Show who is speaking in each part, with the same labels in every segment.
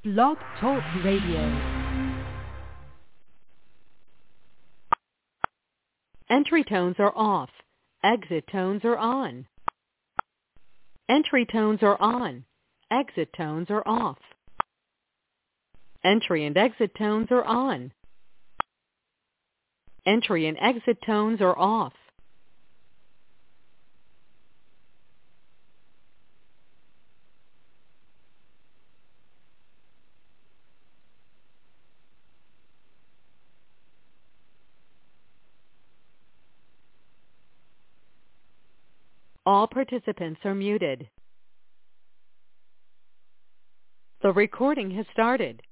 Speaker 1: Blog Talk Radio. Entry tones are off. Exit tones are on. Entry tones are on. Exit tones are off. Entry and exit tones are on. Entry and exit tones are off. All participants are muted. The recording has started.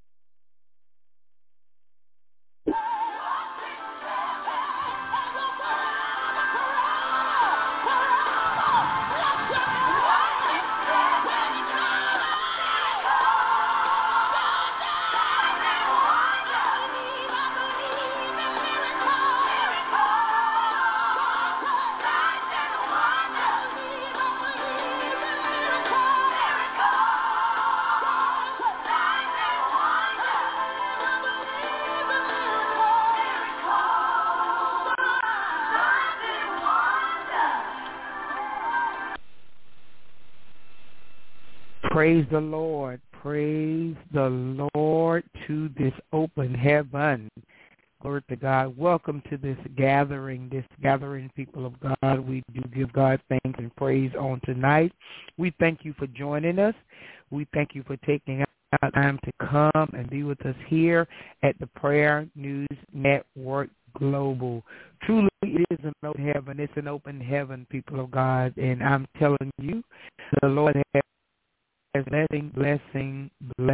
Speaker 2: Praise the Lord. Praise the Lord to this open heaven. Glory to God. Welcome to this gathering, people of God. We do give God thanks and praise on tonight. We thank you for joining us. We thank you for taking out time to come and be with us here at the Prayer News Network Global. Truly, it is an open heaven. It's an open heaven, people of God. And I'm telling you, the Lord has blessing.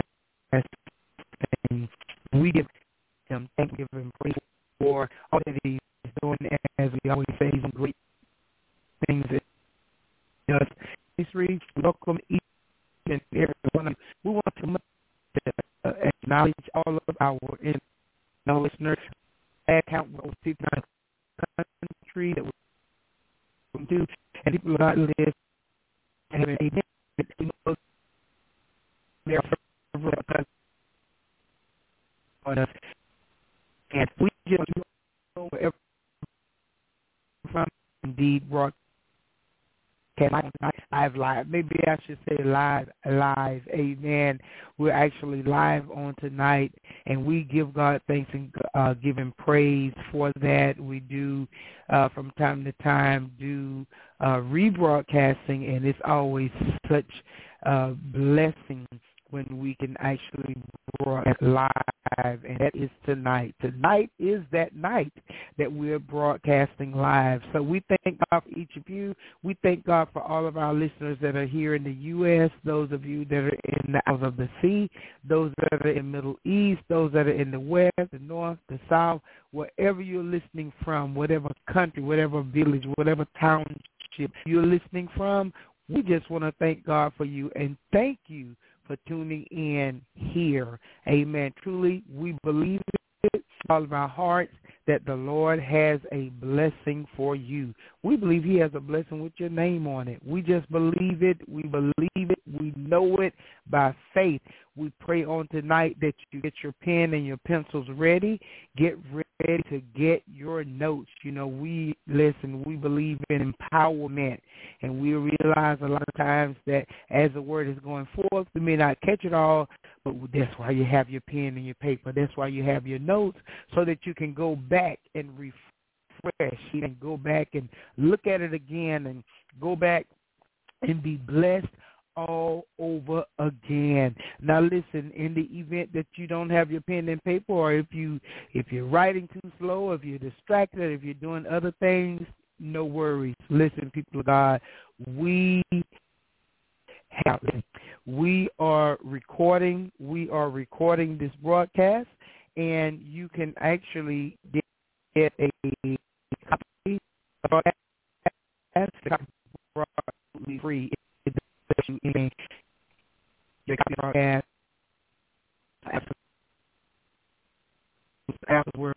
Speaker 2: We give him thank you and praise for all that he's doing. As we always say, he's doing great things that he does. We welcome each and every one of you. We want to acknowledge all of our listeners. I count over 59 countries that we do, and people of God live and have an amen. On us, and we just know wherever from indeed broadcast live. Maybe I should say live. Amen. We're actually live on tonight, and we give God thanks and give Him praise for that. We do from time to time do rebroadcasting, and it's always such a blessing when we can actually broadcast live, and that is tonight. Tonight is that night that we're broadcasting live. So we thank God for each of you. We thank God for all of our listeners that are here in the U.S., those of you that are in the out of the sea, those that are in the Middle East, those that are in the West, the North, the South, wherever you're listening from, whatever country, whatever village, whatever township you're listening from. We just want to thank God for you and thank you for tuning in here. Amen. Truly, we believe it with all of our hearts that the Lord has a blessing for you. We believe He has a blessing with your name on it. We just believe it. We believe it. We know it by faith. We pray on tonight that you get your pen and your pencils ready. Get ready to get your notes. You know, we believe in empowerment, and we realize a lot of times that as the word is going forth, we may not catch it all, but that's why you have your pen and your paper. That's why you have your notes, so that you can go back and refresh and go back and look at it again and go back and be blessed all over again. Now listen, in the event that you don't have your pen and paper, or if you're writing too slow, if you're distracted, if you're doing other things, no worries. Listen, people of God, we are recording this broadcast, and you can actually get a copy of it free. You in your copy of our ad afterward,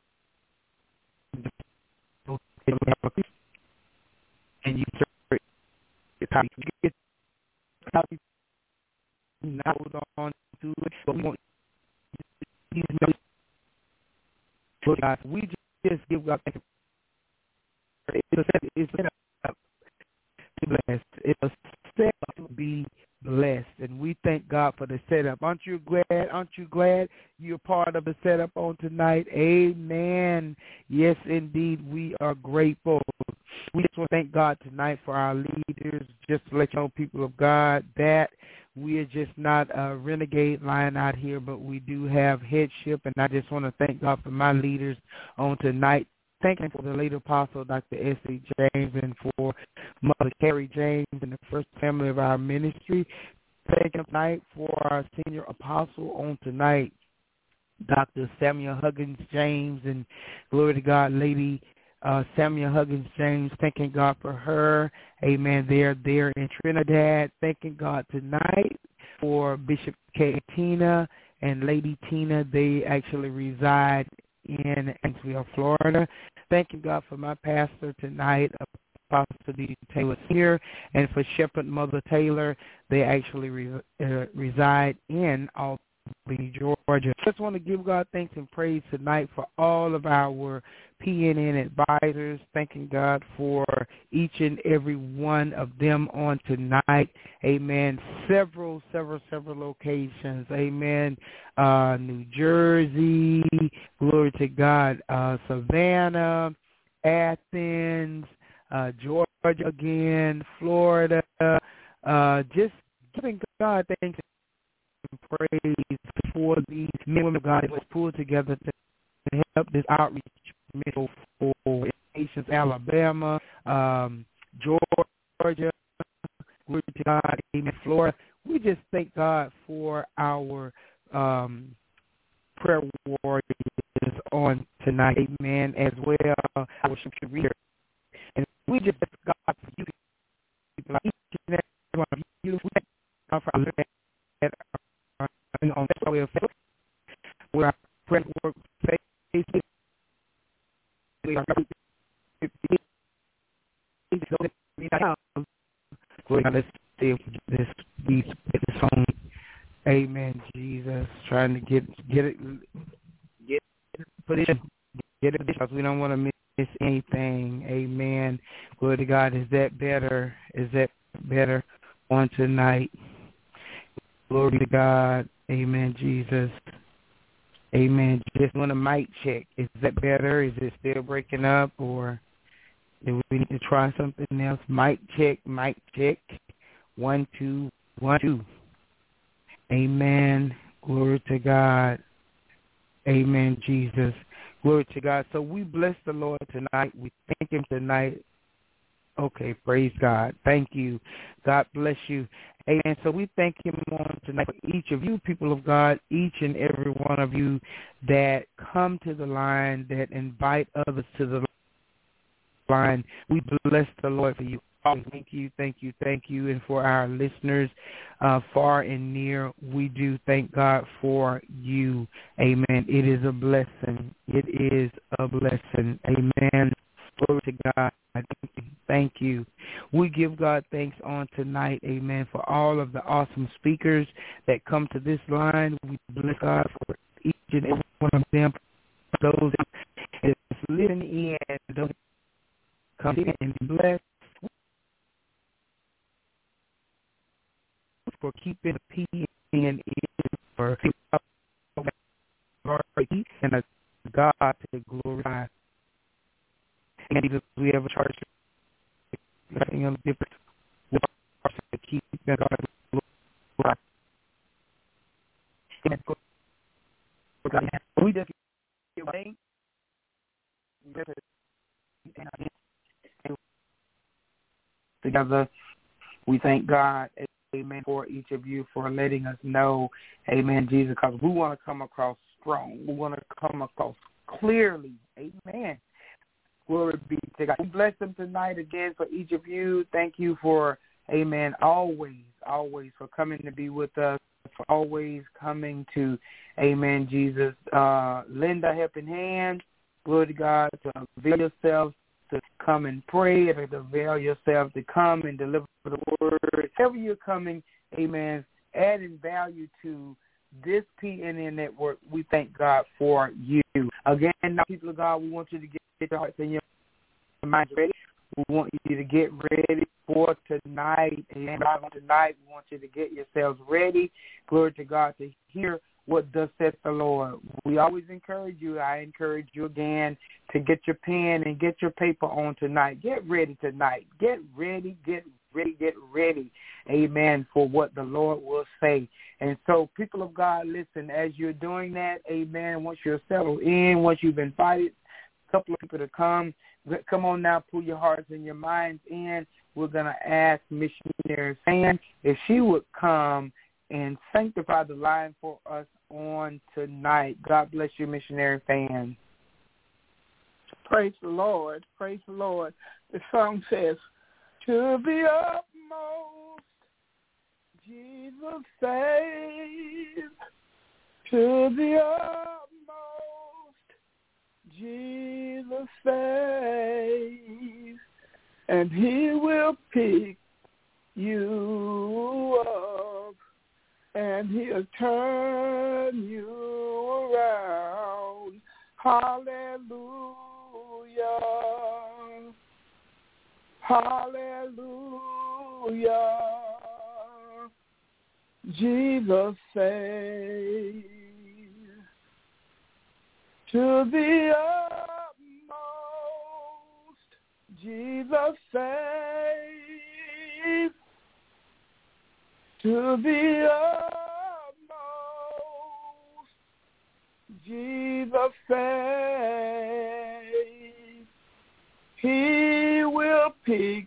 Speaker 2: and you get a copy hold on to it, but we want these God. We just give God thanks. It's set up to be blessed. It's set up to be blessed, and we thank God for the setup. Aren't you glad? Aren't you glad you're part of the setup on tonight? Amen. Yes, indeed, we are grateful. We just want to thank God tonight for our leaders. Just to let you know, people of God, that we are just not a renegade line out here, but we do have headship, and I just want to thank God for my leaders on tonight. Thank Him for the late apostle, Dr. S.C. James, and for Mother Carrie James and the first family of our ministry. Thank Him tonight for our senior apostle on tonight, Dr. Samuel Huggins James, and glory to God, Lady Samuel Huggins James. Thanking God for her. Amen. They're there in Trinidad. Thanking God tonight for Bishop Tina and Lady Tina. They actually reside in Annisville, Florida. Thanking God for my pastor tonight, Apostle D. Taylor here, and for Shepherd Mother Taylor. They actually reside in Albany, Georgia. Just want to give God thanks and praise tonight for all of our PNN advisors. Thanking God for each and every one of them on tonight. Amen. Several locations. Amen. New Jersey. Glory to God. Savannah, Athens, Georgia again, Florida. Just giving God thanks and praise for these men and women of God that was pulled together to help this outreach for nations, Alabama, Georgia, glory to God, amen, Florida. We just thank God for our prayer warriors on tonight, amen, as well, our scripture reader. And we just thank God for you, like each and every one of you. We thank God for our that are on Facebook, where our prayer work Facebook. We are let's see if this song. Amen, Jesus. Trying to get it put it because we don't want to miss anything. Amen. Glory to God. Is that better? Is that better on tonight? Glory to God. Amen, Jesus. Amen. Just want a mic check. Is that better? Is it still breaking up, or do we need to try something else? Mic check. 1, 2, 1, 2. Amen. Glory to God. Amen, Jesus. Glory to God. So we bless the Lord tonight. We thank Him tonight. Okay, praise God. Thank you. God bless you. Amen. So we thank Him on tonight for each of you, people of God, each and every one of you that come to the line, that invite others to the line. We bless the Lord for you. Thank you. And for our listeners far and near, we do thank God for you. Amen. It is a blessing. Amen. Glory to God. Thank you. We give God thanks on tonight, amen, for all of the awesome speakers that come to this line. We bless God for each and every one of them, those that are living in, those that come in and be blessed, for keeping the PNN for and a God to glorify. And because we have a church, nothing else different. We are to keep that God to glorify. We just give thanks together. We thank God, amen, for each of you for letting us know, amen, Jesus, because we want to come across strong. We want to come across clearly, amen. Glory be to God. We bless them tonight again for each of you. Thank you for, amen, always for coming to be with us, for always coming to, amen, Jesus, lend a helping hand. Glory to God, to avail yourself to come and pray, and to avail yourself to come and deliver the word. However you're coming, amen, adding value to this PNN network. We thank God for you. Again, now, people of God, we want you to get your hearts and your minds ready. We want you to get ready for tonight. And tonight, we want you to get yourselves ready. Glory to God, to hear what thus saith the Lord. We always encourage you. I encourage you again to get your pen and get your paper on tonight. Get ready tonight. Get ready, get ready, get ready. Amen, for what the Lord will say. And so, people of God, listen, as you're doing that, amen, once you're settled in, once you've invited a couple of people to come on now, pull your hearts and your minds in. We're going to ask Missionary Fan if she would come and sanctify the line for us on tonight. God bless you, Missionary Fan.
Speaker 3: Praise the Lord. Praise the Lord. The song says, to the utmost, Jesus saves. To the utmost, Jesus saves. And he will pick you up, and he'll turn you around. Hallelujah. Hallelujah. Jesus saves. To the utmost, Jesus saves. To the utmost, Jesus saves. He will pick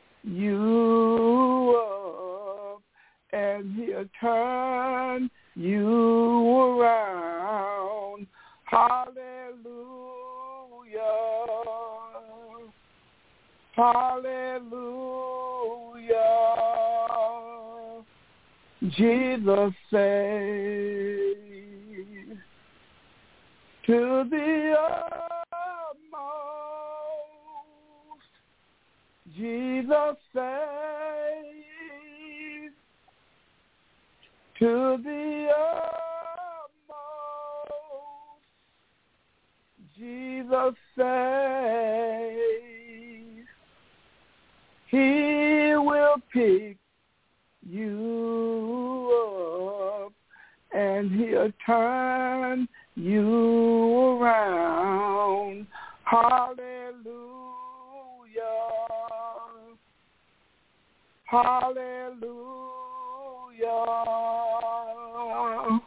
Speaker 3: you up, and he'll turn you around. Hallelujah. Hallelujah. Jesus saves. To the utmost, Jesus saves. To the utmost, Jesus saves. He will pick you up, and he'll turn you around. Hallelujah. Hallelujah.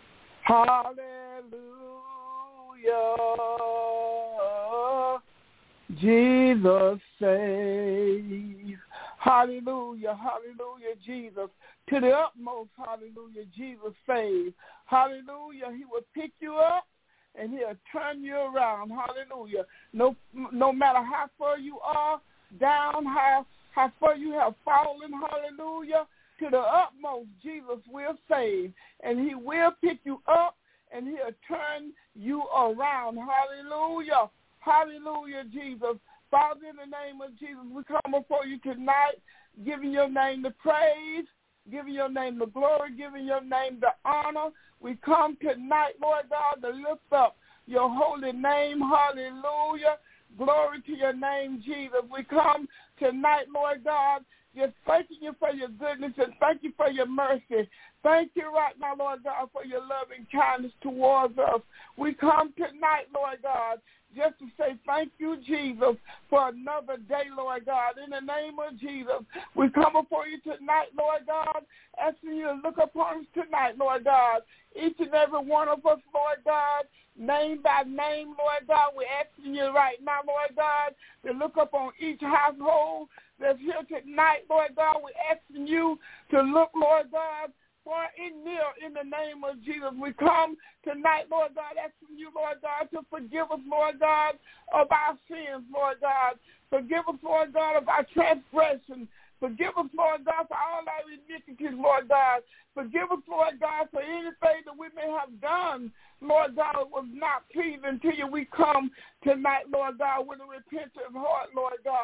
Speaker 3: Hallelujah. Jesus saves. Hallelujah. Hallelujah, Jesus. To the utmost, hallelujah, Jesus saves. Hallelujah. He will pick you up, and he'll turn you around. Hallelujah. No matter how far you are down, how far you have fallen, hallelujah, to the utmost, Jesus will save, and he will pick you up, and he'll turn you around. Hallelujah. Hallelujah, Jesus. Father, in the name of Jesus, we come before you tonight, giving your name the praise, giving your name the glory, giving your name the honor. We come tonight, Lord God, to lift up your holy name. Hallelujah. Glory to your name, Jesus. We come tonight, Lord God, just thanking you for your goodness and thank you for your mercy. Thank you right now, Lord God, for your loving kindness towards us. We come tonight, Lord God, just to say thank you, Jesus, for another day, Lord God. In the name of Jesus, we come before you tonight, Lord God, asking you to look upon us tonight, Lord God. Each and every one of us, Lord God, name by name, Lord God, we're asking you right now, Lord God, to look upon each household that's here tonight, Lord God. We're asking you to look, Lord God, far and near in the name of Jesus. We come tonight, Lord God, asking you, Lord God, to forgive us, Lord God, of our sins, Lord God. Forgive us, Lord God, of our transgressions. Forgive us, Lord God, for all our iniquities, Lord God. Forgive us, Lord God, for anything that we may have done, Lord God, that was not pleasing to you. We come tonight, Lord God, with a repentant heart, Lord God.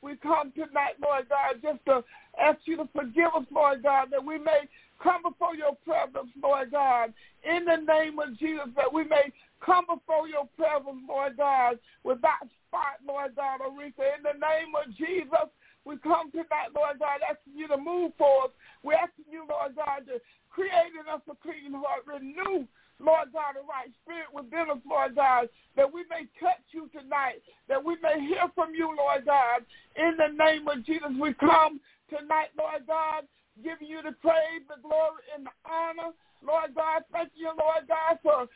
Speaker 3: we come tonight, Lord God, just to ask you to forgive us, Lord God, that we may come before your presence, Lord God, in the name of Jesus, that we may come before your presence, Lord God, without spot, Lord God, Aretha. In the name of Jesus, we come tonight, Lord God, asking you to move for us. We're asking you, Lord God, to create in us a clean heart, renew, Lord God, the right spirit within us, Lord God, that we may touch you tonight, that we may hear from you, Lord God. In the name of Jesus, we come tonight, Lord God, giving you the praise, the glory, and the honor. Lord God, thank you, Lord God, for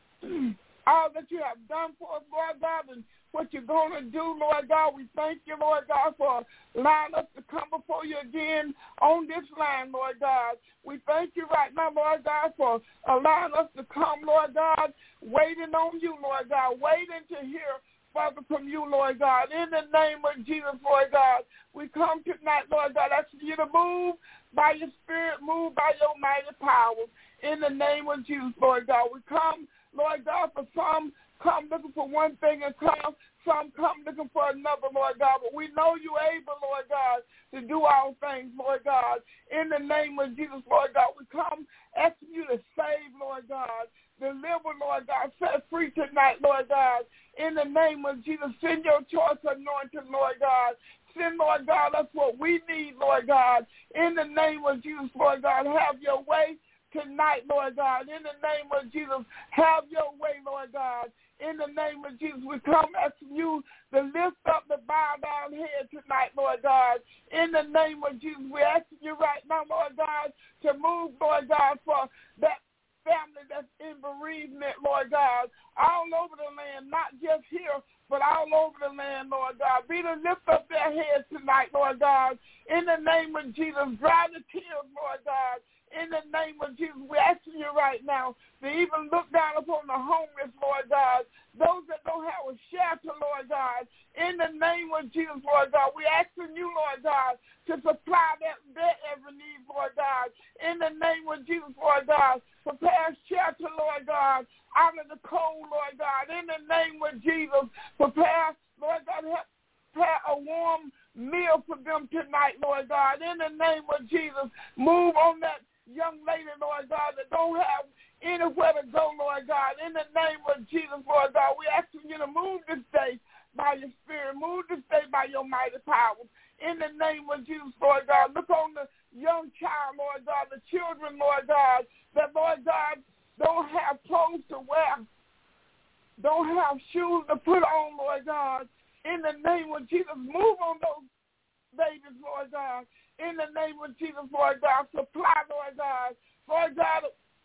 Speaker 3: all that you have done for us, Lord God, and what you're going to do, Lord God. We thank you, Lord God, for allowing us to come before you again on this line, Lord God. We thank you right now, Lord God, for allowing us to come, Lord God, waiting on you, Lord God, waiting to hear, Father, from you, Lord God. In the name of Jesus, Lord God, we come tonight, Lord God, asking you to move by your spirit, move by your mighty power. In the name of Jesus, Lord God, we come, Lord God, for some come looking for one thing and some come looking for another, Lord God. But we know you're able, Lord God, to do all things, Lord God. In the name of Jesus, Lord God, we come asking you to save, Lord God, deliver, Lord God, set free tonight, Lord God. In the name of Jesus, send your choice anointing, Lord God. Send, Lord God, that's what we need, Lord God. In the name of Jesus, Lord God, have your way tonight, Lord God. In the name of Jesus, have your way, Lord God. In the name of Jesus, we come asking you to lift up the bowed down head tonight, Lord God. In the name of Jesus, we're asking you right now, Lord God, to move, Lord God, for that family that's in bereavement, Lord God, all over the land, not just here, but all over the land, Lord God. Be to lift up their heads tonight, Lord God. In the name of Jesus, dry the tears, Lord God. In the name of Jesus, we're asking you right now to even look down upon the homeless, Lord God, those that don't have a shelter, Lord God. In the name of Jesus, Lord God, we're asking you, Lord God, to supply their every need, Lord God. In the name of Jesus, Lord God, prepare shelter, Lord God, out of the cold, Lord God. In the name of Jesus, prepare, Lord God, prepare a warm meal for them tonight, Lord God. In the name of Jesus, move on that young lady, Lord God, that don't have anywhere to go, Lord God. In the name of Jesus, Lord God, we're asking you to move this day by your spirit. Move this day by your mighty power. In the name of Jesus, Lord God, look on the young child, Lord God, the children, Lord God, that, Lord God, don't have clothes to wear, don't have shoes to put on, Lord God. In the name of Jesus, move on those babies, Lord God. In the name of Jesus, Lord God, supply, Lord God. Lord God,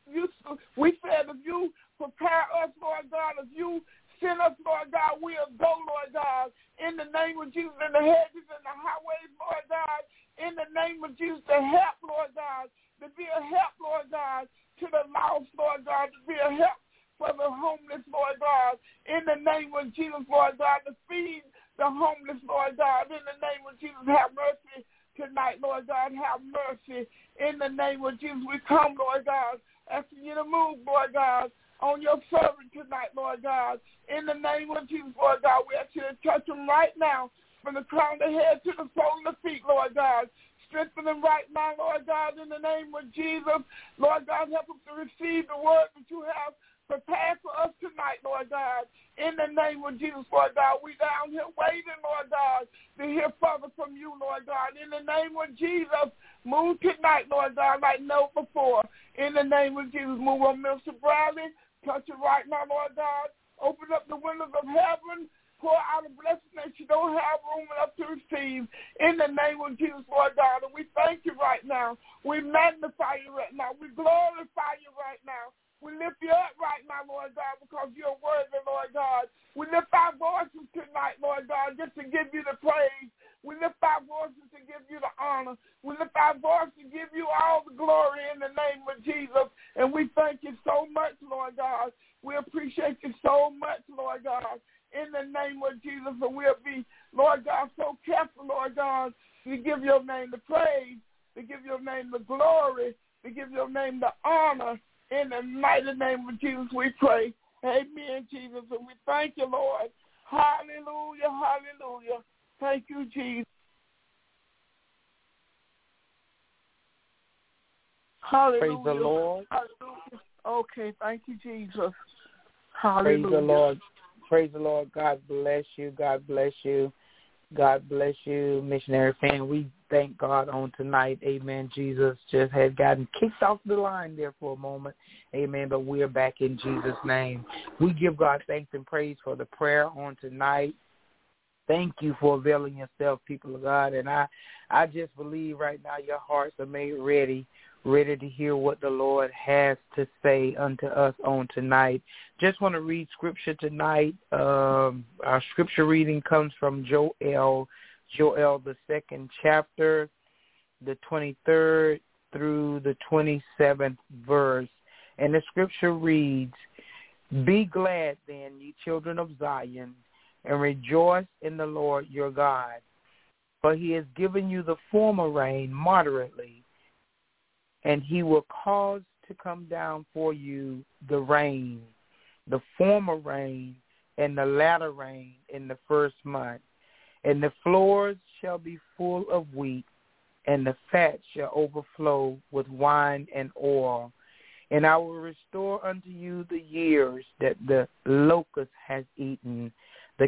Speaker 3: we said if you prepare us, Lord God, if you send us, Lord God, we'll go, Lord God. In the name of Jesus, in the hedges and the highways, Lord God. In the name of Jesus, to help, Lord God, to be a help, Lord God, to the lost, Lord God, to be a help for the homeless, Lord God. In the name of Jesus, Lord God, to feed the homeless, Lord God. In the name of Jesus, have mercy tonight, Lord God, have mercy. In the name of Jesus, we come, Lord God, asking you to move, Lord God, on your servant tonight, Lord God. In the name of Jesus, Lord God, we ask you to touch them right now from the crown of the head to the sole of the feet, Lord God. Strengthen them right now, Lord God, in the name of Jesus. Lord God, help us to receive the word that you have prepared for us tonight, Lord God. In the name of Jesus, Lord God, we down here waiting, Lord God, to hear further from you, Lord God. In the name of Jesus, move tonight, Lord God, like never before. In the name of Jesus, move on Minister Bradley. Touch it right now, Lord God. Open up the windows of heaven. Pour out a blessing that you don't have room enough to receive. In the name of Jesus, Lord God. And we thank you right now. We magnify you right now. We glorify you right now. We lift you up right now, Lord God, because you're worthy, Lord God. We lift our voices tonight, Lord God, just to give you the praise. We lift our voices to give you the honor. We lift our voices to give you all the glory in the name of Jesus. And we thank you so much, Lord God. We appreciate you so much, Lord God, in the name of Jesus. And we'll be, Lord God, so careful, Lord God, to give your name the praise, to give your name the glory, to give your name the honor. In the mighty name of Jesus, we pray. Amen, Jesus. And we thank you, Lord. Hallelujah, hallelujah. Thank you, Jesus. Hallelujah.
Speaker 4: Praise the Lord.
Speaker 3: Hallelujah. Okay, thank you, Jesus. Hallelujah.
Speaker 4: Praise the Lord. Praise the Lord. God bless you. God bless you. God bless you, missionary fan. We thank God on tonight. Amen. Jesus just had gotten kicked off the line there for a moment. Amen. But we're back in Jesus' name. We give God thanks and praise for the prayer on tonight. Thank you for availing yourself, people of God. And I just believe right now your hearts are made ready to hear what the Lord has to say unto us on tonight. Just want to read scripture tonight. Our scripture reading comes from Joel, the 2nd chapter, the 23rd through the 27th verse. And the scripture reads, "Be glad then, ye children of Zion, and rejoice in the Lord your God. For he has given you the former rain moderately, and he will cause to come down for you the rain, the former rain and the latter rain in the first month. And the floors shall be full of wheat, and the fat shall overflow with wine and oil. And I will restore unto you the years that the locust has eaten, the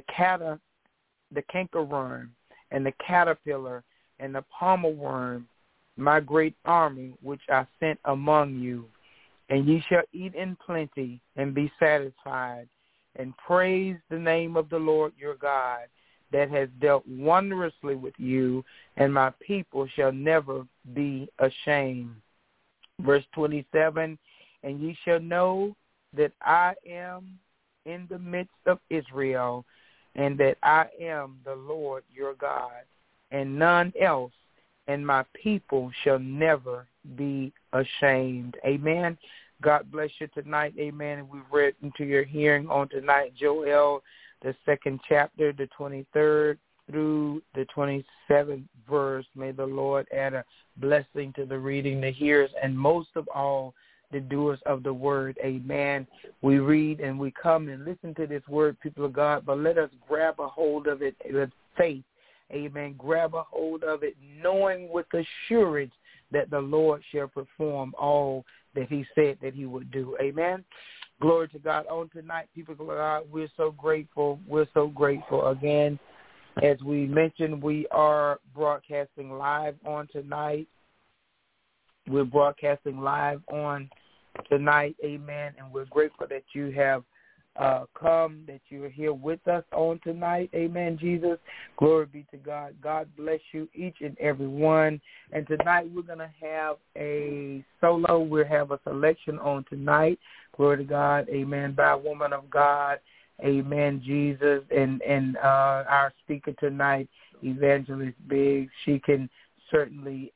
Speaker 4: cankerworm, and the caterpillar, and the palmer worm, my great army which I sent among you. And ye shall eat in plenty and be satisfied, and praise the name of the Lord your God, that has dealt wondrously with you, and my people shall never be ashamed." Verse 27, "And ye shall know that I am in the midst of Israel, and that I am the Lord your God, and none else, and my people shall never be ashamed." Amen. God bless you tonight. Amen. And we've read into your hearing on tonight, Joel, the 2nd chapter, the 23rd through the 27th verse. May the Lord add a blessing to the reading, the hearers, and most of all, the doers of the word. Amen. We read and we come and listen to this word, people of God, but let us grab a hold of it with faith. Amen. Grab a hold of it, knowing with assurance that the Lord shall perform all that he said that he would do. Amen. Glory to God. On tonight, people of God, we're so grateful. We're so grateful. Again, as we mentioned, we are broadcasting live on tonight. We're broadcasting live on tonight. Amen. And we're grateful that you have come, that you are here with us on tonight. Amen, Jesus. Glory be to God. God bless you, each and every one. And tonight we're going to have a solo. We'll have a selection on tonight. Glory to God. Amen. By a woman of God. Amen, Jesus. And our speaker tonight, Evangelist Biggs, she can certainly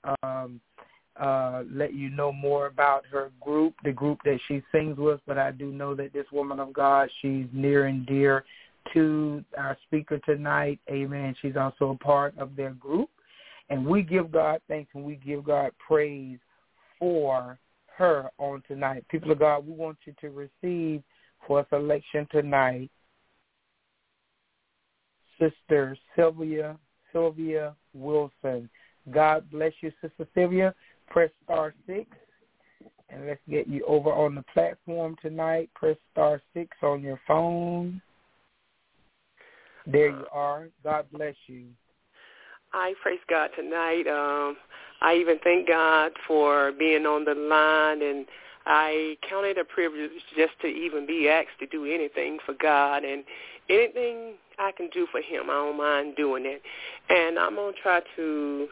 Speaker 4: let you know more about her group, the group that she sings with, but I do know that this woman of God, she's near and dear to our speaker tonight. Amen. She's also a part of their group, and we give God thanks and we give God praise for her on tonight. People of God, we want you to receive for a selection tonight Sister Sylvia Wilson. God bless you, Sister Sylvia. Press star 6, and let's get you over on the platform tonight. Press star 6 on your phone. There you are. God bless you.
Speaker 5: I praise God tonight. I even thank God for being on the line, and I count it a privilege just to even be asked to do anything for God, and anything I can do for him, I don't mind doing it. And I'm going to try to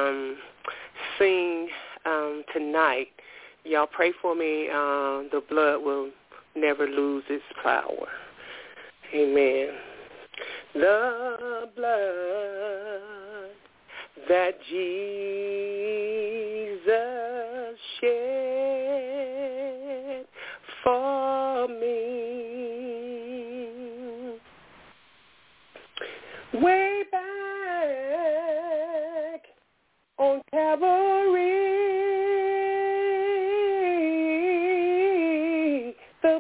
Speaker 5: sing tonight. Y'all pray for me. The blood will never lose its power. Amen. The blood that Jesus shed for me way back on Calvary, the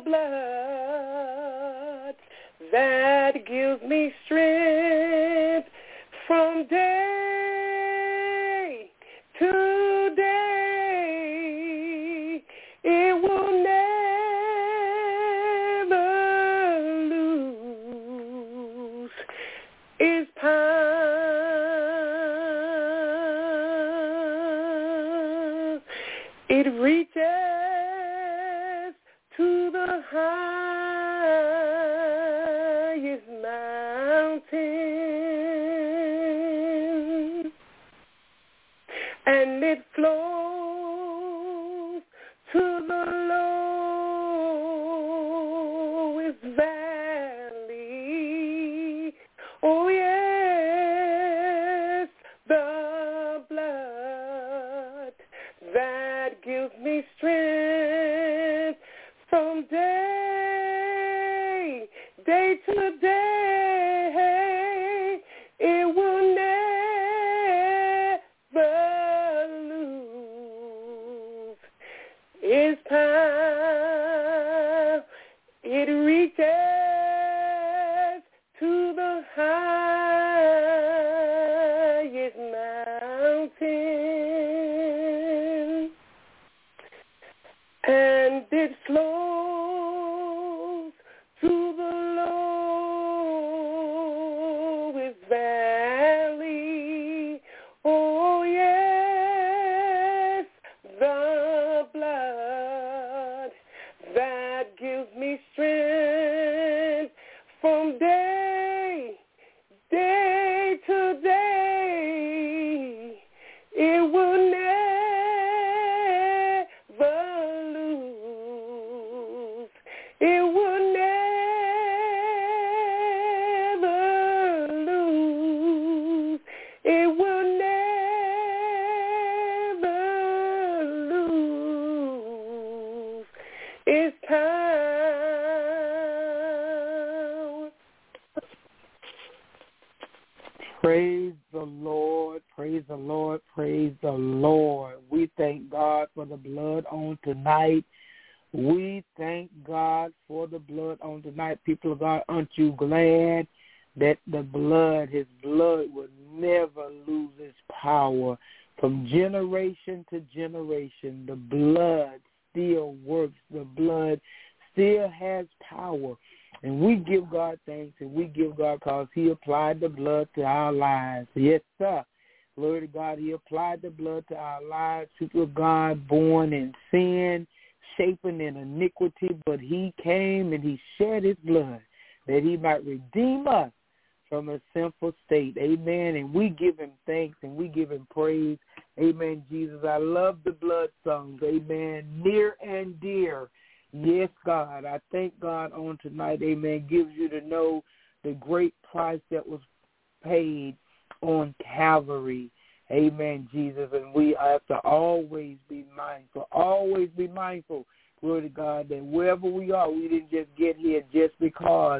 Speaker 5: blood that gives me strength from day to day. highest mountain, and it flows to the lowest valley. Oh, yes, the blood that gives me strength from day to day, it will never lose its power. It reaches to the highest mountain, and it flows to the lowest valley. Oh, yes, the blood that gives me strength from day to day, it will never lose. It will never lose. It will never lose its power.
Speaker 4: Praise the Lord, praise the Lord, praise the Lord. We thank God for the blood on tonight. We thank God for the blood on tonight. People of God, aren't you glad that the blood, his blood, will never lose its power? From generation to generation, the blood still works. The blood still has power. And we give God thanks and we give God because he applied the blood to our lives. Yes, sir. Glory to God. He applied the blood to our lives. People of God, born in sin, shapen in iniquity, but he came and he shed his blood that he might redeem us from a sinful state. Amen. And we give him thanks and we give him praise. Amen, Jesus. I love the blood songs. Amen. Near and dear. Yes, God. I thank God on tonight. Amen. Gives you to know the great price that was paid on Calvary. Amen, Jesus. And we have to always be mindful. Always be mindful. Glory to God, that wherever we are, we didn't just get here just because.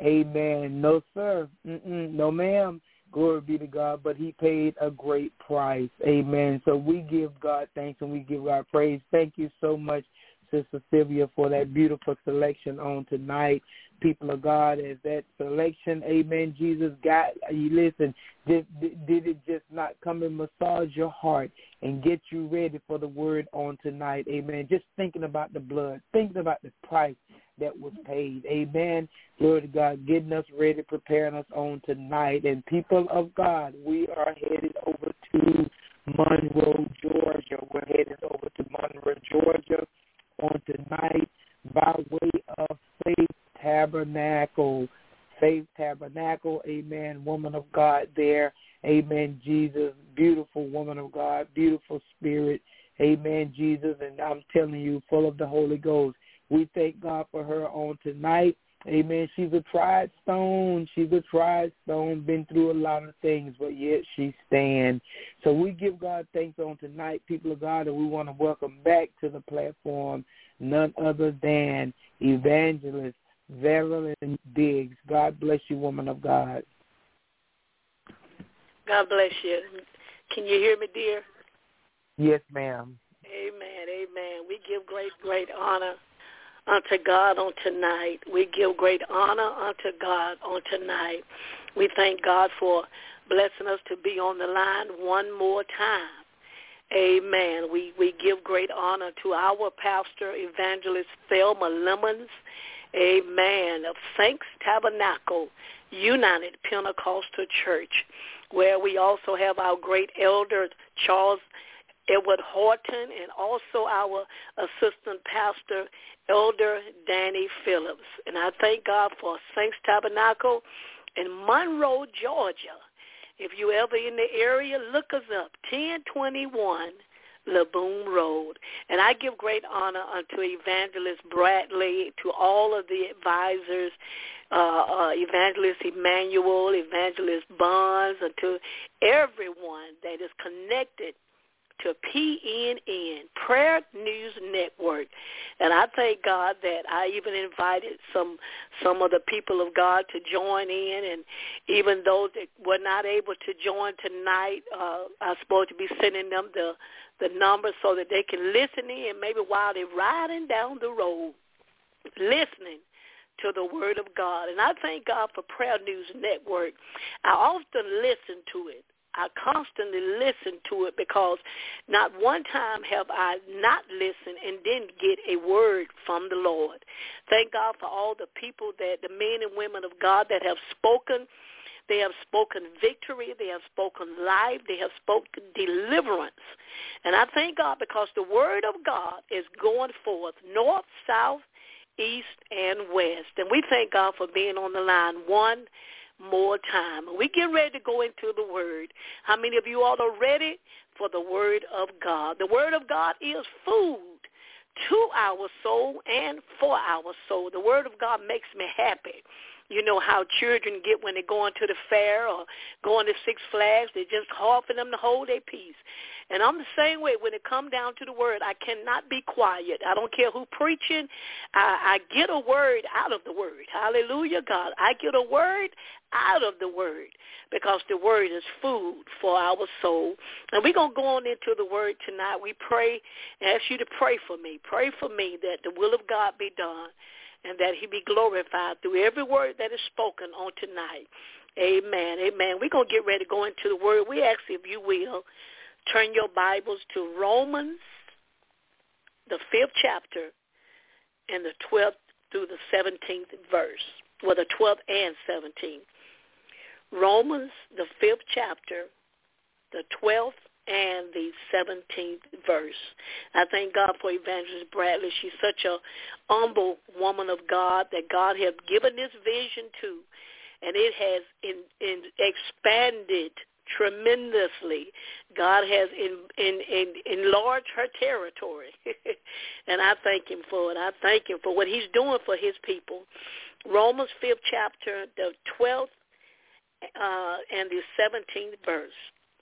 Speaker 4: Amen. No, sir. No, ma'am. Glory be to God. But he paid a great price. Amen. So we give God thanks and we give God praise. Thank you so much, Sister Sylvia, for that beautiful selection on tonight. People of God, as that selection, amen, Jesus, got you. Listen, did it just not come and massage your heart and get you ready for the word on tonight? Amen. Just thinking about the blood, thinking about the price that was paid. Amen. Glory to God, getting us ready, preparing us on tonight. And people of God, we are headed over to Monroe, Georgia. We're headed over to Monroe, Georgia on tonight by way of Faith Tabernacle. Faith Tabernacle, amen, woman of God there, amen, Jesus, beautiful woman of God, beautiful spirit, amen, Jesus, and I'm telling you, full of the Holy Ghost. We thank God for her on tonight, amen. She's a tried stone, been through a lot of things, but yet she stands. So we give God thanks on tonight, people of God, and we want to welcome back to the platform none other than Evangelist Veralyn Diggs. God bless you, woman of God.
Speaker 6: God bless you. Can you hear me, dear?
Speaker 4: Yes, ma'am.
Speaker 6: Amen, amen. We give great honor unto God on tonight. We give great honor unto God on tonight. We thank God for blessing us to be on the line one more time. Amen. We give great honor to our pastor, Evangelist Thelma Lemons, amen, of Saints Tabernacle United Pentecostal Church, where we also have our great elder, Charles Edward Horton, and also our assistant pastor, Elder Danny Phillips. And I thank God for Saints Tabernacle in Monroe, Georgia. If you ever in the area, look us up, 1021 LeBoom Road. And I give great honor unto Evangelist Bradley, to all of the advisors, Evangelist Emmanuel, Evangelist Bonds, and to everyone that is connected to PNN, Prayer News Network. And I thank God that I even invited some of the people of God to join in, and even those that were not able to join tonight, I'm supposed to be sending them the number so that they can listen in, maybe while they're riding down the road, listening to the Word of God. And I thank God for Prayer News Network. I often listen to it. I constantly listen to it because not one time have I not listened and didn't get a word from the Lord. Thank God for all the people, the men and women of God that have spoken. They have spoken victory. They have spoken life. They have spoken deliverance. And I thank God because the Word of God is going forth north, south, east, and west. And we thank God for being on the line one more time. We get ready to go into the Word. How many of you all are ready for the Word of God? The Word of God is food to our soul and for our soul. The Word of God makes me happy. You know how children get when they're going to the fair or going to Six Flags. They're just hard for them to hold their peace. And I'm the same way when it comes down to the Word. I cannot be quiet. I don't care who preaching. I get a word out of the Word. Hallelujah, God. I get a word out of the Word because the Word is food for our soul. And we're going to go on into the Word tonight. We pray and ask you to pray for me. Pray for me that the will of God be done and that he be glorified through every word that is spoken on tonight. Amen. Amen. We're going to get ready to go into the Word. We ask if you will turn your Bibles to Romans, the 5th chapter, and the 12th through the 17th verse. Well, the 12th and 17th. Romans, the 5th chapter, the 12th and the 17th verse. I thank God for Evangelist Bradley. She's such a humble woman of God that God has given this vision to, and it has expanded tremendously. God has enlarged her territory, and I thank him for it. I thank him for what he's doing for his people. Romans 5th chapter, the 12th and the 17th verse.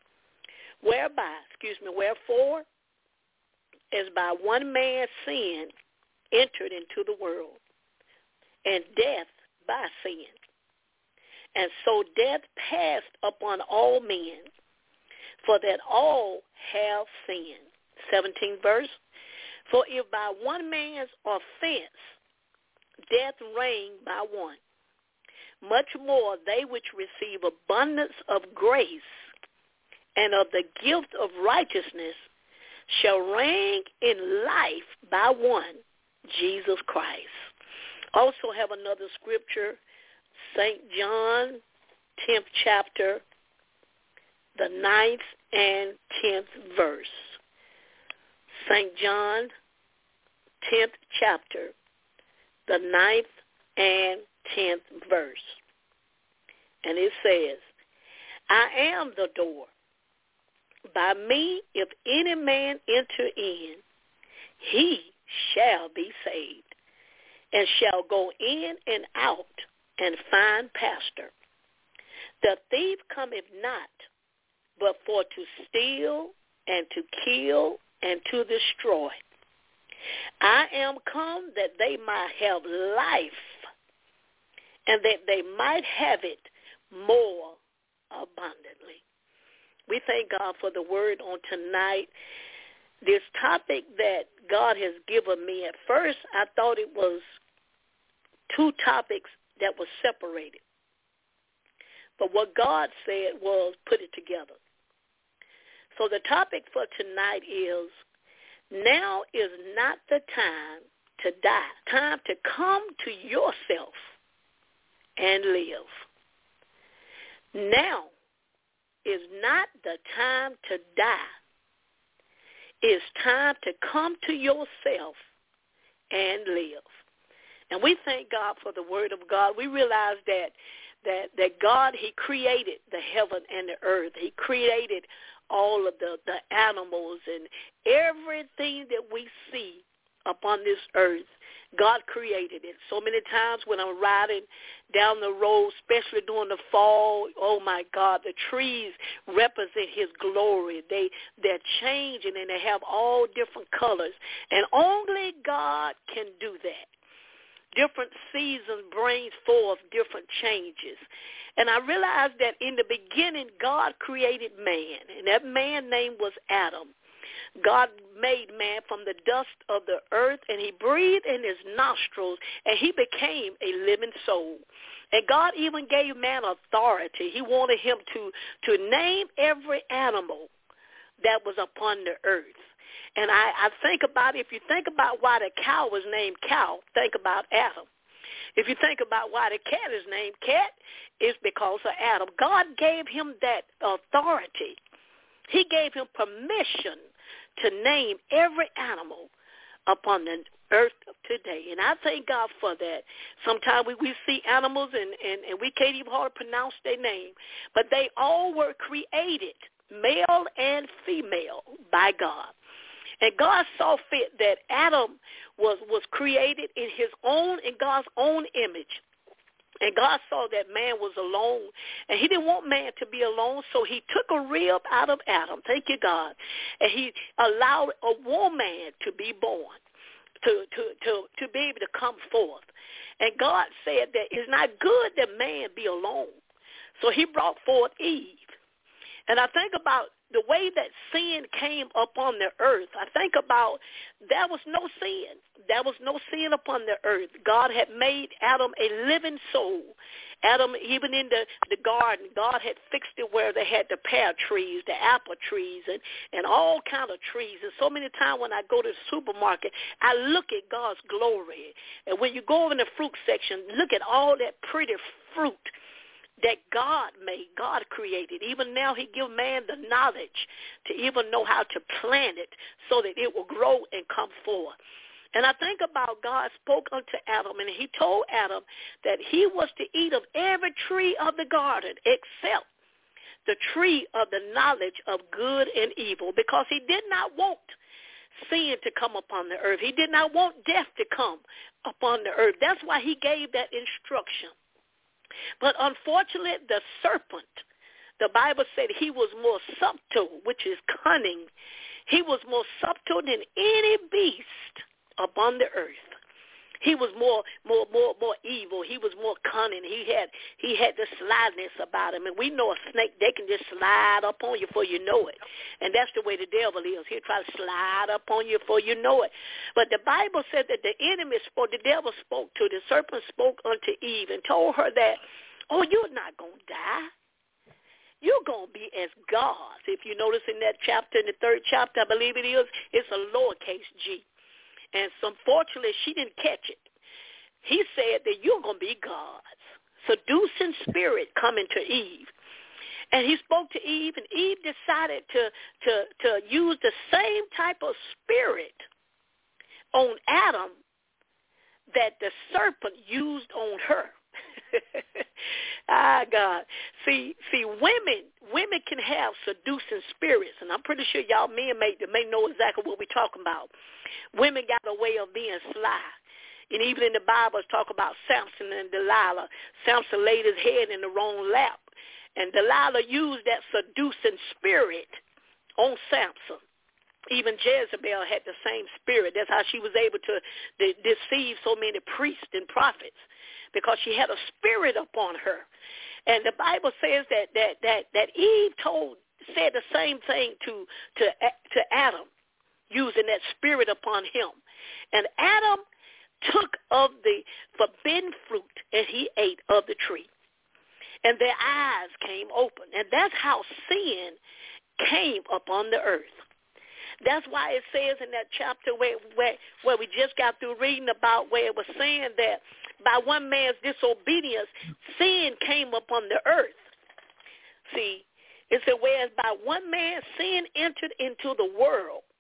Speaker 6: Wherefore, as by one man's sin entered into the world, and death by sin. And so death passed upon all men, for that all have sinned. 17th verse. For if by one man's offense death reigned by one, much more they which receive abundance of grace and of the gift of righteousness shall reign in life by one, Jesus Christ. Also have another scripture, St. John, 10th chapter, the 9th and 10th verse. St. John, 10th chapter, the 9th and 10th verse. And it says, I am the door. By me, if any man enter in, he shall be saved, and shall go in and out and find pasture. The thief cometh not, but for to steal and to kill and to destroy. I am come that they might have life, and that they might have it more abundantly. We thank God for the word on tonight. This topic that God has given me, at first I thought it was two topics that were separated. But what God said was put it together. So the topic for tonight is, now is not the time to die. Time to come to yourself and live. Now is not the time to die. It's time to come to yourself and live. And we thank God for the word of God. We realize that God, he created the heaven and the earth. He created all of the animals and everything that we see upon this earth. God created it. So many times when I'm riding down the road, especially during the fall, oh my God, the trees represent his glory. They're changing and they have all different colors. And only God can do that. Different seasons brings forth different changes. And I realized that in the beginning, God created man, and that man's name was Adam. God made man from the dust of the earth, and he breathed in his nostrils, and he became a living soul. And God even gave man authority. He wanted him to name every animal that was upon the earth. And I think about, if you think about why the cow was named cow, think about Adam. If you think about why the cat is named cat, it's because of Adam. God gave him that authority. He gave him permission to name every animal upon the earth today. And I thank God for that. Sometimes we see animals and we can't even hardly pronounce their name, but they all were created, male and female, by God. And God saw fit that Adam was created in God's own image. And God saw that man was alone, and he didn't want man to be alone, so he took a rib out of Adam, thank you, God, and he allowed a woman to be born, to be able to come forth. And God said that it's not good that man be alone, so he brought forth Eve. And I think about the way that sin came upon the earth. I think about there was no sin. There was no sin upon the earth. God had made Adam a living soul. Adam, even in the garden, God had fixed it where they had the pear trees, the apple trees, and all kind of trees. And so many times when I go to the supermarket, I look at God's glory. And when you go over in the fruit section, look at all that pretty fruit that God made, God created. Even now he gives man the knowledge to even know how to plant it so that it will grow and come forth. And I think about God spoke unto Adam, and he told Adam that he was to eat of every tree of the garden except the tree of the knowledge of good and evil, because he did not want sin to come upon the earth. He did not want death to come upon the earth. That's why he gave that instruction. But unfortunately, the serpent, the Bible said he was more subtle, which is cunning. He was more subtle than any beast upon the earth. He was more evil. He was more cunning. He had the slyness about him. And we know a snake, they can just slide up on you before you know it. And that's the way the devil is. He'll try to slide up on you before you know it. But the Bible said that the enemy spoke, the devil spoke to, the serpent spoke unto Eve and told her that, oh, you're not going to die. You're going to be as gods. If you notice in that chapter, in the 3rd chapter, I believe it is, it's a lowercase g. And unfortunately, she didn't catch it. He said that you're going to be gods. Seducing spirit coming to Eve. And he spoke to Eve, and Eve decided to use the same type of spirit on Adam that the serpent used on her. Ah, God. See, women can have seducing spirits, and I'm pretty sure y'all men may know exactly what we're talking about. Women got a way of being sly. And even in the Bible, it's talk about Samson and Delilah. Samson laid his head in the wrong lap, and Delilah used that seducing spirit on Samson. Even Jezebel had the same spirit. That's how she was able to deceive so many priests and prophets, because she had a spirit upon her. And the Bible says that Eve said the same thing to Adam, using that spirit upon him. And Adam took of the forbidden fruit, and he ate of the tree. And their eyes came open. And that's how sin came upon the earth. That's why it says in that chapter where we just got through reading about, where it was saying that by one man's disobedience, sin came upon the earth. See, it said, whereas by one man sin entered into the world,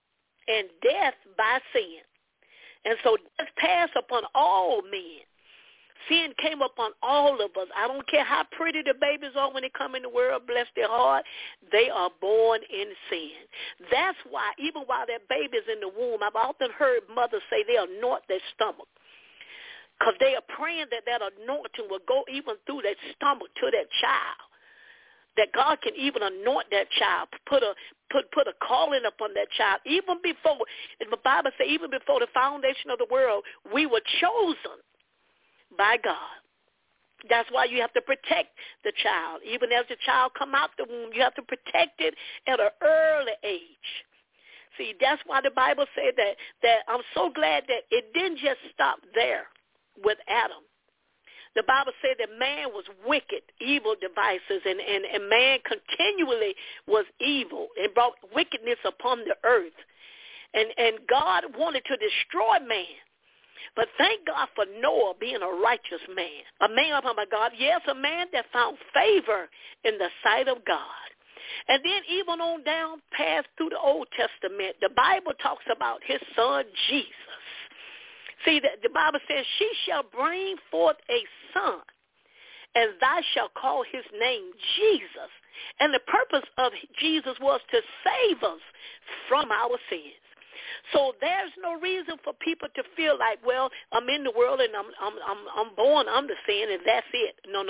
Speaker 6: and death by sin. And so death passed upon all men. Sin came upon all of us. I don't care how pretty the babies are when they come in the world, bless their heart, they are born in sin. That's why even while that baby's in the womb, I've often heard mothers say they anoint their stomach because they are praying that that anointing will go even through that stomach to that child, that God can even anoint that child, put a calling upon that child. Even before, the Bible says, even before the foundation of the world, we were chosen by God. That's why you have to protect the child. Even as the child come out the womb, you have to protect it at an early age. See, that's why the Bible said that I'm so glad that it didn't just stop there with Adam. The Bible said that man was wicked, evil devices, and man continually was evil. It brought wickedness upon the earth. And God wanted to destroy man. But thank God for Noah being a righteous man. A man of God, yes, a man that found favor in the sight of God. And then even on down past through the Old Testament, the Bible talks about his son Jesus. See, the Bible says, she shall bring forth a son, and thou shalt call his name Jesus. And the purpose of Jesus was to save us from our sins. So there's no reason for people to feel like, well, I'm in the world and I'm born under sin and that's it. No.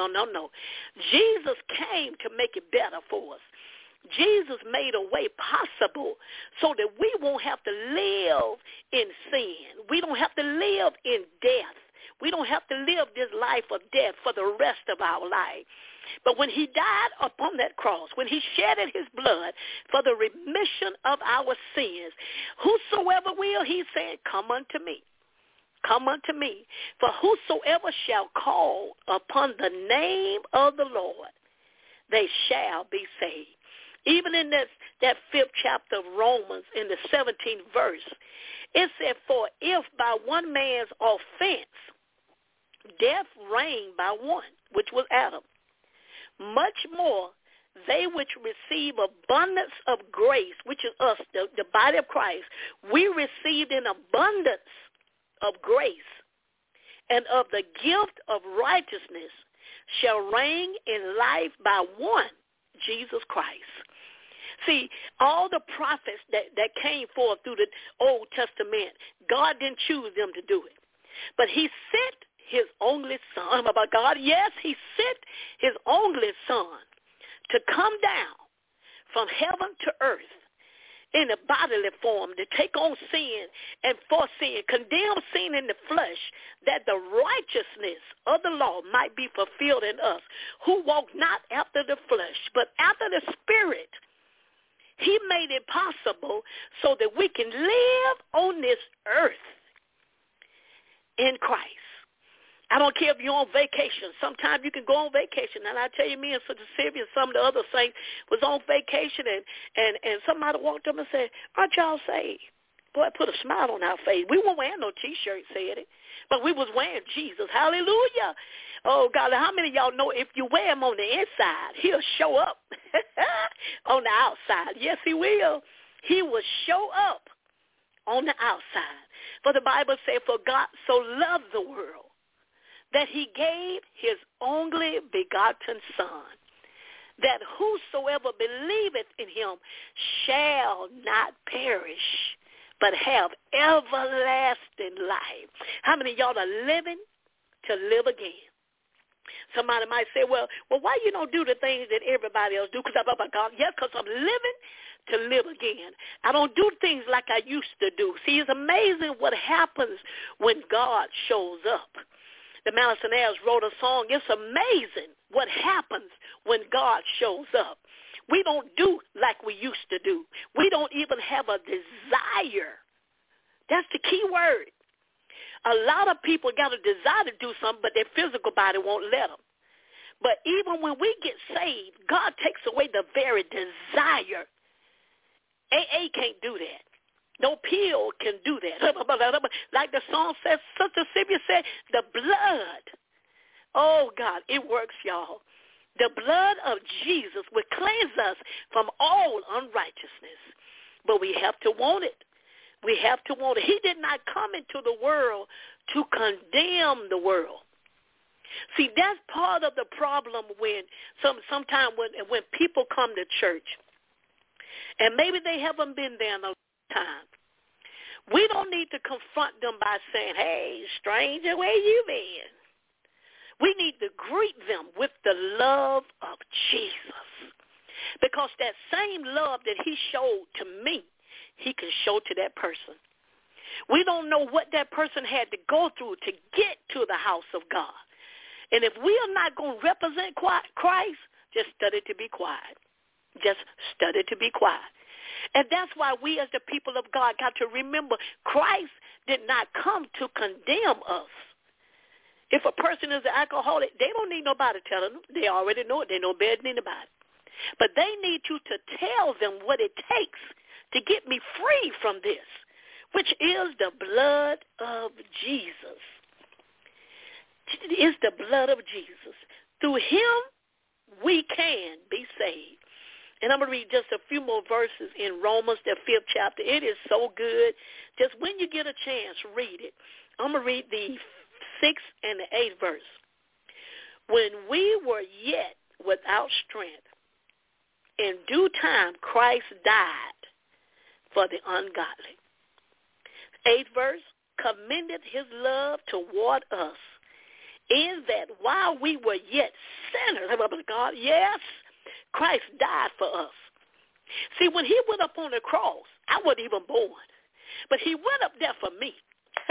Speaker 6: Jesus came to make it better for us. Jesus made a way possible so that we won't have to live in sin. We don't have to live in death. We don't have to live this life of death for the rest of our life. But when he died upon that cross, when he shedded his blood for the remission of our sins, whosoever will, he said, come unto me. Come unto me. For whosoever shall call upon the name of the Lord, they shall be saved. Even in that 5th chapter of Romans, in the 17th verse, it said, for if by one man's offense death reigned by one, which was Adam, much more they which receive abundance of grace, which is us, the body of Christ, we received an abundance of grace and of the gift of righteousness shall reign in life by one, Jesus Christ. See, all the prophets that came forth through the Old Testament, God didn't choose them to do it. But he sent his only son, about God, yes, he sent his only son to come down from heaven to earth in a bodily form to take on sin and for sin, condemn sin in the flesh, that the righteousness of the law might be fulfilled in us, who walk not after the flesh, but after the Spirit. He made it possible so that we can live on this earth in Christ. I don't care if you're on vacation. Sometimes you can go on vacation. And I tell you, me and Sister Sylvia and some of the other saints was on vacation, and somebody walked up and said, aren't y'all saved? Boy, it put a smile on our face. We weren't wearing no T-shirt, said it, but we was wearing Jesus. Hallelujah. Oh, God, how many of y'all know if you wear him on the inside, he'll show up on the outside? Yes, he will. He will show up on the outside. For the Bible says, for God so loved the world that he gave his only begotten Son, that whosoever believeth in him shall not perish, but have everlasting life. How many of y'all are living to live again? Somebody might say, well, why you don't do the things that everybody else do? Because I'm living to live again. I don't do things like I used to do. See, it's amazing what happens when God shows up. The Malisonaires wrote a song. It's amazing what happens when God shows up. We don't do like we used to do. We don't even have a desire. That's the key word. A lot of people got a desire to do something, but their physical body won't let them. But even when we get saved, God takes away the very desire. AA can't do that. No pill can do that. Like the song says, Sister Sylvia said, the blood. Oh, God, it works, y'all. The blood of Jesus will cleanse us from all unrighteousness. But we have to want it. We have to want it. He did not come into the world to condemn the world. See, that's part of the problem when sometimes when people come to church, and maybe they haven't been there in a long time. We don't need to confront them by saying, hey, stranger, where you been? We need to greet them with the love of Jesus. Because that same love that he showed to me, he can show to that person. We don't know what that person had to go through to get to the house of God. And if we are not going to represent Christ, just study to be quiet. Just study to be quiet. And that's why we as the people of God got to remember Christ did not come to condemn us. If a person is an alcoholic, they don't need nobody telling them. They already know it. They know better than anybody. But they need you to tell them what it takes to get me free from this, which is the blood of Jesus. It is the blood of Jesus. Through him, we can be saved. And I'm going to read just a few more verses in Romans, the 5th chapter. It is so good. Just when you get a chance, read it. I'm going to read the 6th and the 8th verse. When we were yet without strength, in due time Christ died for the ungodly. 8th verse, commended his love toward us, in that while we were yet sinners, God, yes, Christ died for us. See, when he went up on the cross, I wasn't even born, but he went up there for me.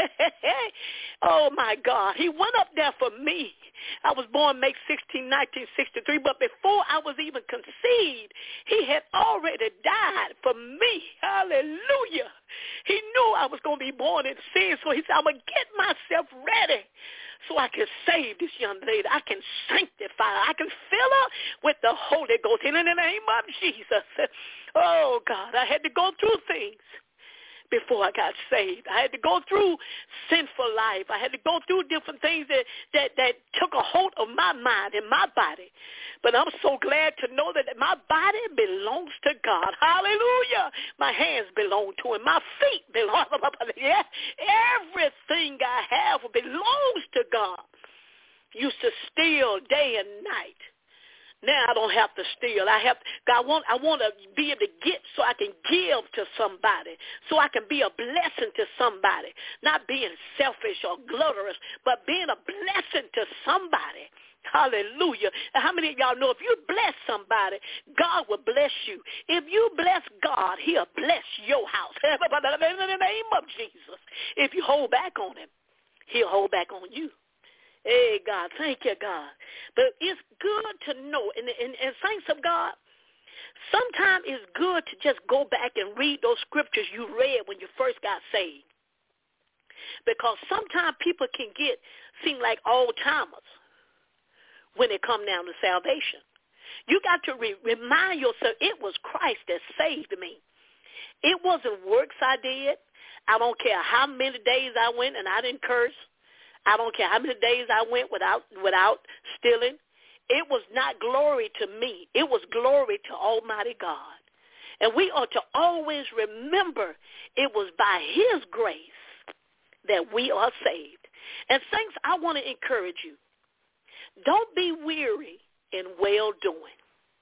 Speaker 6: Oh, my God. He went up there for me. I was born May 16, 1963, but before I was even conceived, he had already died for me. Hallelujah. He knew I was going to be born in sin, so he said, I'm going to get myself ready so I can save this young lady. I can sanctify her. I can fill her with the Holy Ghost in the name of Jesus. Oh, God, I had to go through things before I got saved. I had to go through sinful life. I had to go through different things that took a hold of my mind and my body. But I'm so glad to know that my body belongs to God. Hallelujah. My hands belong to him. My feet belong to him. Yeah. Everything I have belongs to God. Used to steal day and night. Now I don't have to steal. I want to be able to get so I can give to somebody, so I can be a blessing to somebody, not being selfish or gluttonous, but being a blessing to somebody. Hallelujah. And how many of y'all know if you bless somebody, God will bless you? If you bless God, he'll bless your house. In the name of Jesus. If you hold back on him, he'll hold back on you. Hey, God, thank you, God. But it's good to know, and saints of God, sometimes it's good to just go back and read those scriptures you read when you first got saved. Because sometimes people can seem like old-timers when it comes down to salvation. You got to remind yourself, it was Christ that saved me. It wasn't works I did. I don't care how many days I went and I didn't curse. I don't care how many days I went without stealing. It was not glory to me. It was glory to Almighty God. And we ought to always remember it was by his grace that we are saved. And saints, I want to encourage you. Don't be weary in well-doing.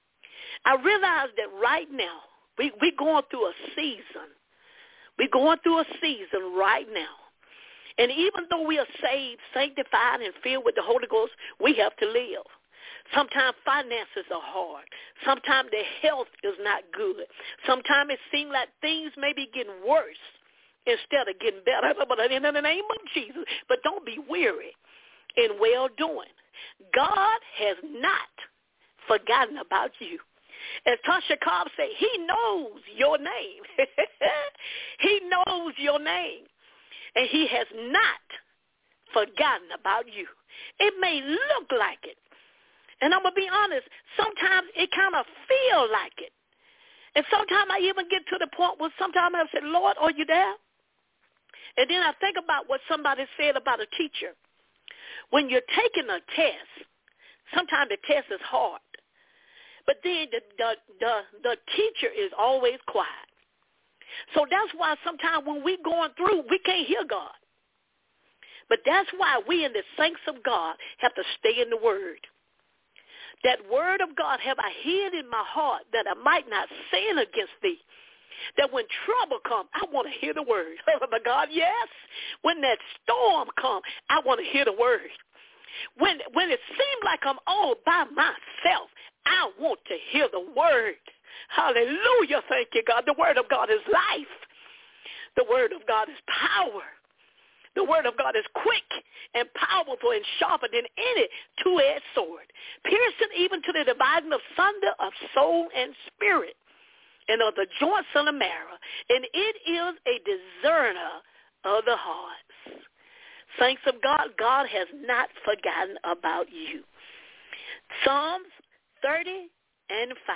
Speaker 6: I realize that right now, we're going through a season. We're going through a season right now. And even though we are saved, sanctified, and filled with the Holy Ghost, we have to live. Sometimes finances are hard. Sometimes the health is not good. Sometimes it seems like things may be getting worse instead of getting better. But in the name of Jesus, but don't be weary in well-doing. God has not forgotten about you. As Tasha Cobb said, he knows your name. He knows your name. And he has not forgotten about you. It may look like it. And I'm going to be honest, sometimes it kind of feel like it. And sometimes I even get to the point where sometimes I say, Lord, are you there? And then I think about what somebody said about a teacher. When you're taking a test, sometimes the test is hard. But then the teacher is always quiet. So that's why sometimes when we going through, we can't hear God. But that's why we in the saints of God have to stay in the Word. That Word of God have I hid in my heart that I might not sin against thee. That when trouble comes, I want to hear the Word. Oh, my God, yes. When that storm comes, I want to hear the Word. When it seems like I'm all by myself, I want to hear the Word. Hallelujah. Thank you, God. The Word of God is life. The Word of God is power. The Word of God is quick and powerful and sharper than any two-edged sword, piercing even to the dividing of sunder of soul and spirit, and of the joints and the marrow, and it is a discerner of the hearts. Saints of God, God has not forgotten about you. Psalms 30 and 5.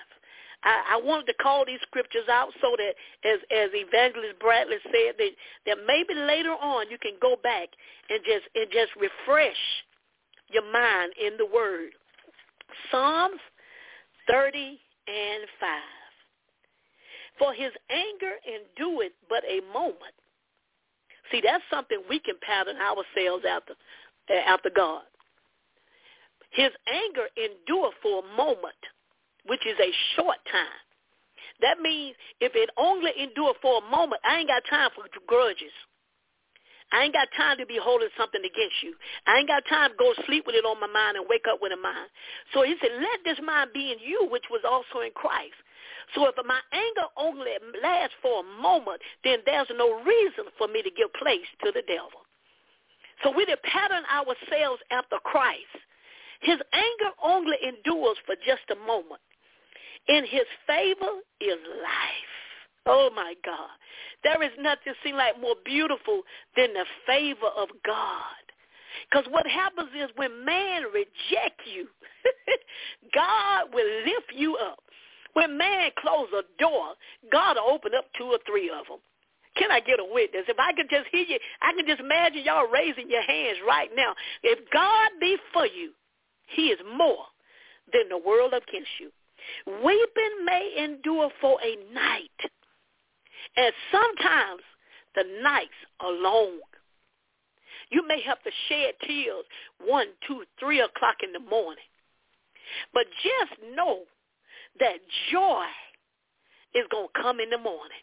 Speaker 6: I wanted to call these scriptures out so that, as Evangelist Bradley said, that maybe later on you can go back and just refresh your mind in the Word. Psalms 30 and 5. For his anger endureth but a moment. See, that's something we can pattern ourselves after God. His anger endureth for a moment, which is a short time. That means if it only endure for a moment, I ain't got time for grudges. I ain't got time to be holding something against you. I ain't got time to go sleep with it on my mind and wake up with a mind. So he said, let this mind be in you, which was also in Christ. So if my anger only lasts for a moment, then there's no reason for me to give place to the devil. So we to pattern ourselves after Christ. His anger only endures for just a moment. In his favor is life. Oh, my God. There is nothing seem like more beautiful than the favor of God. Because what happens is when man rejects you, God will lift you up. When man closes a door, God will open up 2 or 3 of them. Can I get a witness? If I could just hear you, I can just imagine y'all raising your hands right now. If God be for you, he is more than the world against you. Weeping may endure for a night, and sometimes the nights are long. You may have to shed tears 1, 2, 3 o'clock in the morning. But just know that joy is going to come in the morning.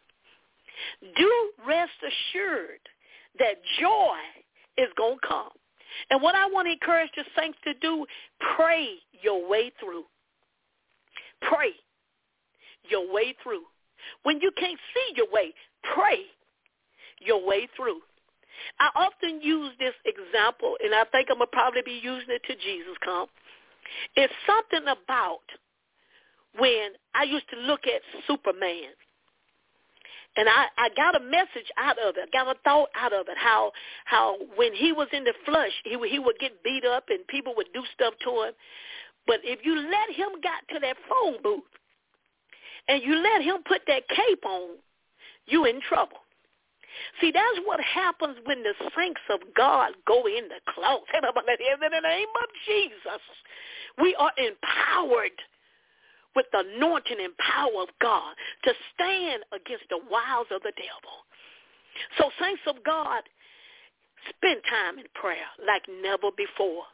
Speaker 6: Do rest assured that joy is going to come. And what I want to encourage the saints to do, pray your way through. Pray your way through. When you can't see your way, pray your way through. I often use this example, and I think I'm going to probably be using it till Jesus comes. It's something about when I used to look at Superman, and I got a message out of it, got a thought out of it, how when he was in the flesh, he would get beat up and people would do stuff to him. But if you let him get to that phone booth and you let him put that cape on, you in trouble. See, that's what happens when the saints of God go in the closet. In the name of Jesus, we are empowered with the anointing and power of God to stand against the wiles of the devil. So, saints of God, spend time in prayer like never before.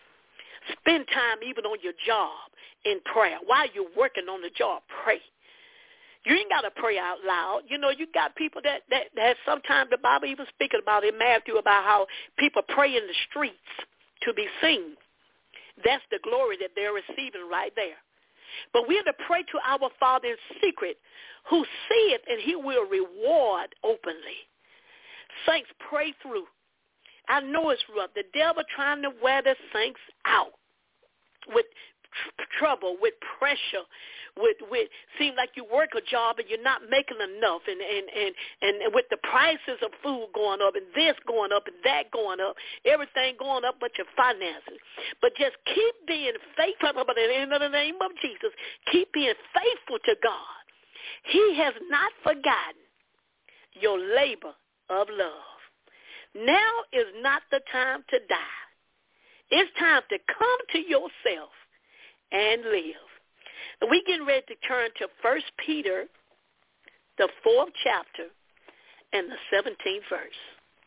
Speaker 6: Spend time even on your job in prayer. While you're working on the job, pray. You ain't got to pray out loud. You know, you got people that sometimes the Bible even speaking about in Matthew about how people pray in the streets to be seen. That's the glory that they're receiving right there. But we have to pray to our Father in secret who seeth, and he will reward openly. Saints, pray through. I know it's rough. The devil trying to wear the saints out with trouble, with pressure, with seem like you work a job and you're not making enough, and with the prices of food going up and this going up and that going up, everything going up but your finances. But just keep being faithful in the name of Jesus. Keep being faithful to God. He has not forgotten your labor of love. Now is not the time to die. It's time to come to yourself and live. And we getting ready to turn to 1 Peter the 4th chapter, and the 17th verse.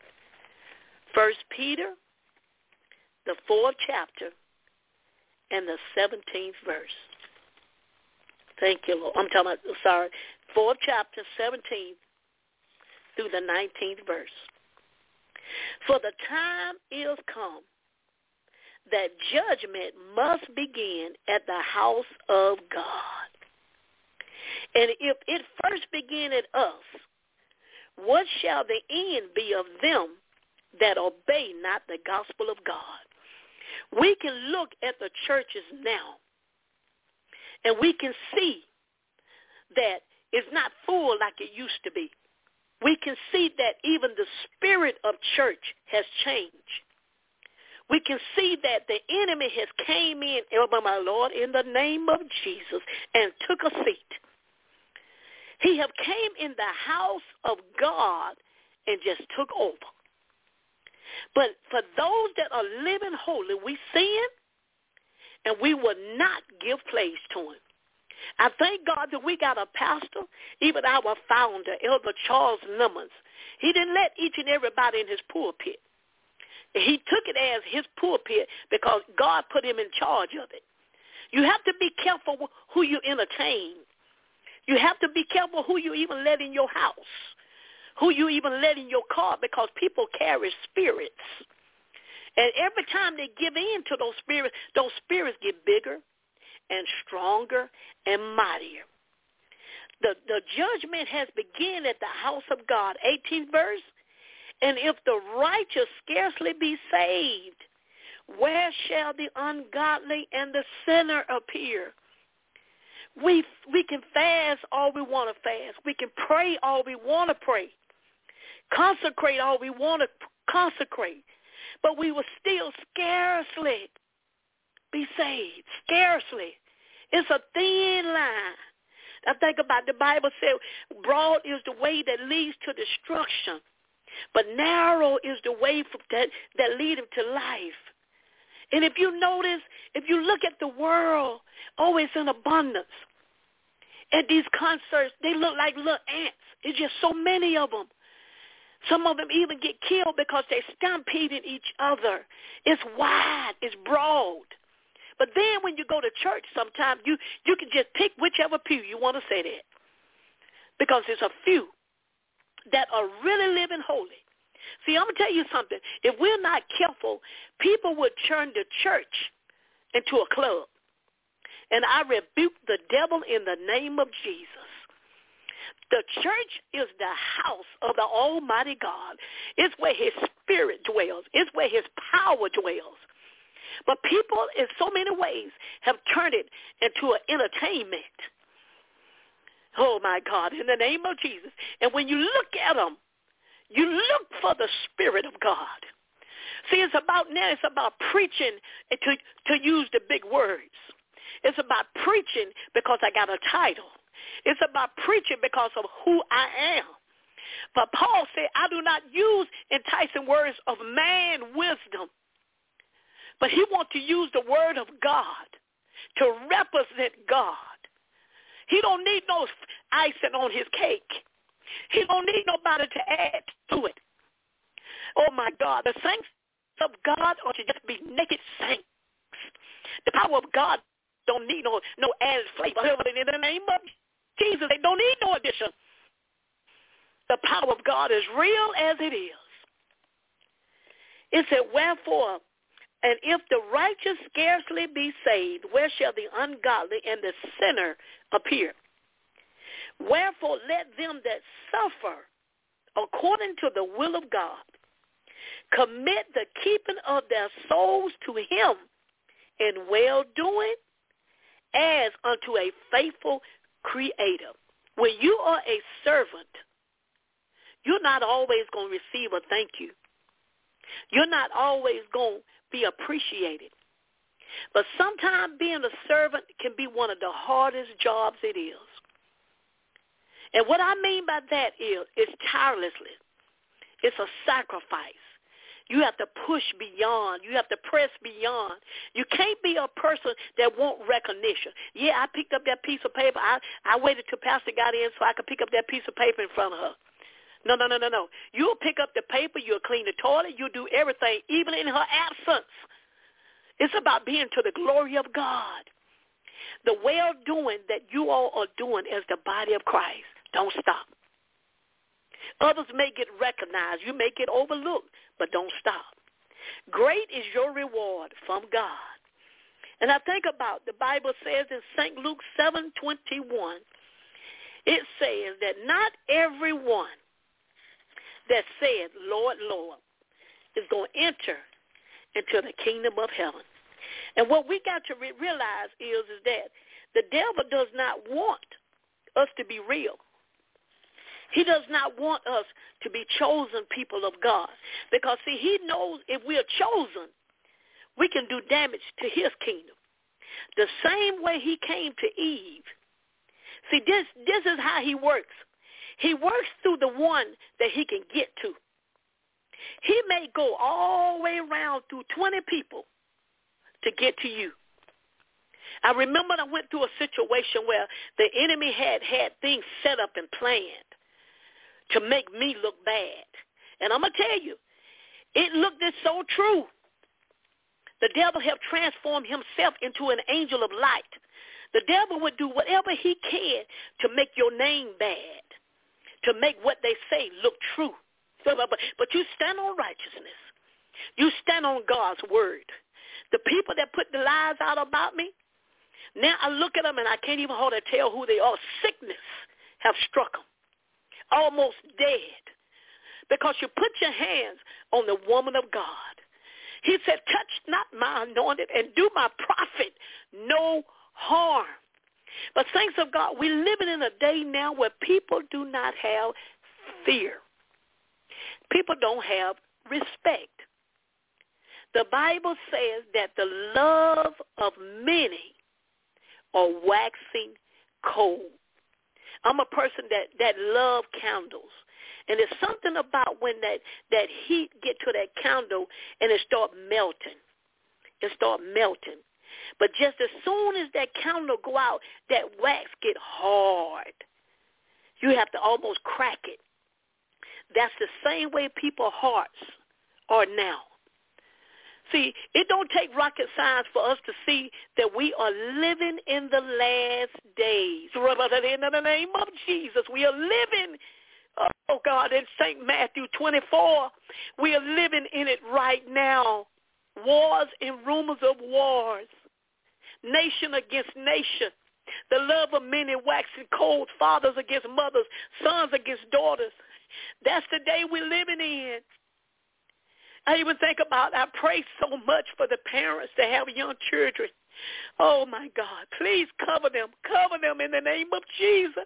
Speaker 6: 1 Peter, the 4th chapter, and the 17th verse. Thank you, Lord. 4th chapter, 17th through the 19th verse. For the time is come that judgment must begin at the house of God. And if it first begin at us, what shall the end be of them that obey not the gospel of God? We can look at the churches now, and we can see that it's not full like it used to be. We can see that even the spirit of church has changed. We can see that the enemy has came in, oh my Lord, in the name of Jesus, and took a seat. He have came in the house of God and just took over. But for those that are living holy, we sin, and we will not give place to him. I thank God that we got a pastor, even our founder, Elder Charles Lemons. He didn't let each and everybody in his pulpit. He took it as his pulpit because God put him in charge of it. You have to be careful who you entertain. You have to be careful who you even let in your house, who you even let in your car, because people carry spirits. And every time they give in to those spirits get bigger and stronger and mightier. The judgment has begun at the house of God, 18th verse. And if the righteous scarcely be saved, where shall the ungodly and the sinner appear? We can fast all we want to fast. We can pray all we want to pray. Consecrate all we want to consecrate. But we will still scarcely be saved. Scarcely. It's a thin line. I think about the Bible said, broad is the way that leads to destruction, but narrow is the way that leads to life. And if you notice, if you look at the world, it's in abundance. At these concerts, they look like little ants. It's just so many of them. Some of them even get killed because they're stampeding each other. It's wide. It's broad. But then when you go to church, sometimes you can just pick whichever pew you want to sit in, because there's a few that are really living holy. See, I'm going to tell you something. If we're not careful, people would turn the church into a club. And I rebuke the devil in the name of Jesus. The church is the house of the Almighty God. It's where his spirit dwells. It's where his power dwells. But people, in so many ways, have turned it into an entertainment. Oh, my God, in the name of Jesus. And when you look at them, you look for the Spirit of God. See, it's about preaching to use the big words. It's about preaching because I got a title. It's about preaching because of who I am. But Paul said, I do not use enticing words of man wisdom, but he wants to use the word of God to represent God. He don't need no icing on his cake. He don't need nobody to add to it. Oh, my God. The saints of God ought to just be naked saints. The power of God don't need no added flavor. In the name of Jesus, they don't need no addition. The power of God is real as it is. It said, wherefore, and if the righteous scarcely be saved, where shall the ungodly and the sinner appear? Wherefore let them that suffer according to the will of God commit the keeping of their souls to him in well-doing as unto a faithful creator. When you are a servant, you're not always going to receive a thank you. You're not always going to be appreciated. But sometimes being a servant can be one of the hardest jobs it is. And what I mean by that is it's tirelessly. It's a sacrifice. You have to push beyond. You have to press beyond. You can't be a person that want recognition. Yeah, I picked up that piece of paper. I waited till Pastor got in so I could pick up that piece of paper in front of her. No. You'll pick up the paper. You'll clean the toilet. You'll do everything, even in her absence. It's about being to the glory of God. The well-doing that you all are doing as the body of Christ, don't stop. Others may get recognized. You may get overlooked, but don't stop. Great is your reward from God. And I think about, the Bible says in St. Luke 7:21, it says that not everyone that said, Lord, Lord, is going to enter into the kingdom of heaven. And what we got to realize is that the devil does not want us to be real. He does not want us to be chosen people of God. Because, see, he knows if we are chosen, we can do damage to his kingdom. The same way he came to Eve. See, this is how he works. He works through the one that he can get to. He may go all the way around through 20 people to get to you. I remember I went through a situation where the enemy had things set up and planned to make me look bad. And I'm going to tell you, it looked so true. The devil had transformed himself into an angel of light. The devil would do whatever he can to make your name bad, to make what they say look true. But you stand on righteousness. You stand on God's word. The people that put the lies out about me, now I look at them and I can't even hardly tell who they are. Sickness have struck them, almost dead, because you put your hands on the woman of God. He said, touch not my anointed and do my prophet no harm. But saints of God, we're living in a day now where people do not have fear. People don't have respect. The Bible says that the love of many are waxing cold. I'm a person that love candles. And there's something about when that heat get to that candle and it start melting. It start melting. But just as soon as that candle go out, that wax get hard. You have to almost crack it. That's the same way people's hearts are now. See, it don't take rocket science for us to see that we are living in the last days. In the name of Jesus, we are living, oh God, in St. Matthew 24, we are living in it right now. Wars and rumors of wars, nation against nation, the love of many waxing cold, fathers against mothers, sons against daughters. That's the day we're living in. I even think about, I pray so much for the parents that have young children. Oh, my God, please cover them in the name of Jesus.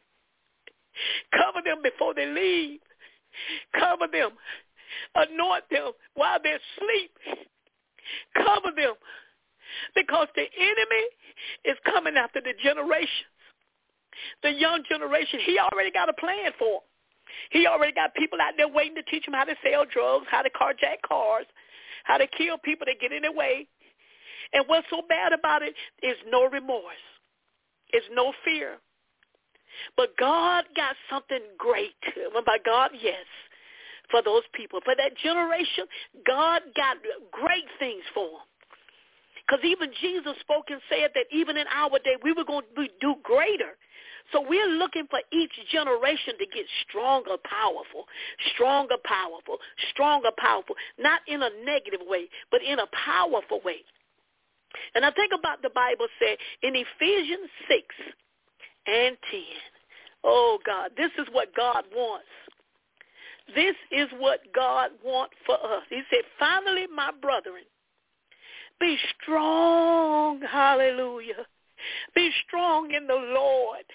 Speaker 6: Cover them before they leave. Cover them. Anoint them while they're asleep. Cover them. Because the enemy is coming after the generations. The young generation, he already got a plan for them. He already got people out there waiting to teach them how to sell drugs, how to carjack cars, how to kill people that get in their way. And what's so bad about it is no remorse. It's no fear. But God got something great. By God, yes, for those people. For that generation, God got great things for them. Because even Jesus spoke and said that even in our day, we were going to do greater. So we're looking for each generation to get stronger, powerful, stronger, powerful, stronger, powerful, not in a negative way, but in a powerful way. And I think about the Bible said in Ephesians 6 and 10, oh, God, this is what God wants. This is what God wants for us. He said, finally, my brethren, be strong, hallelujah. Be strong in the Lord.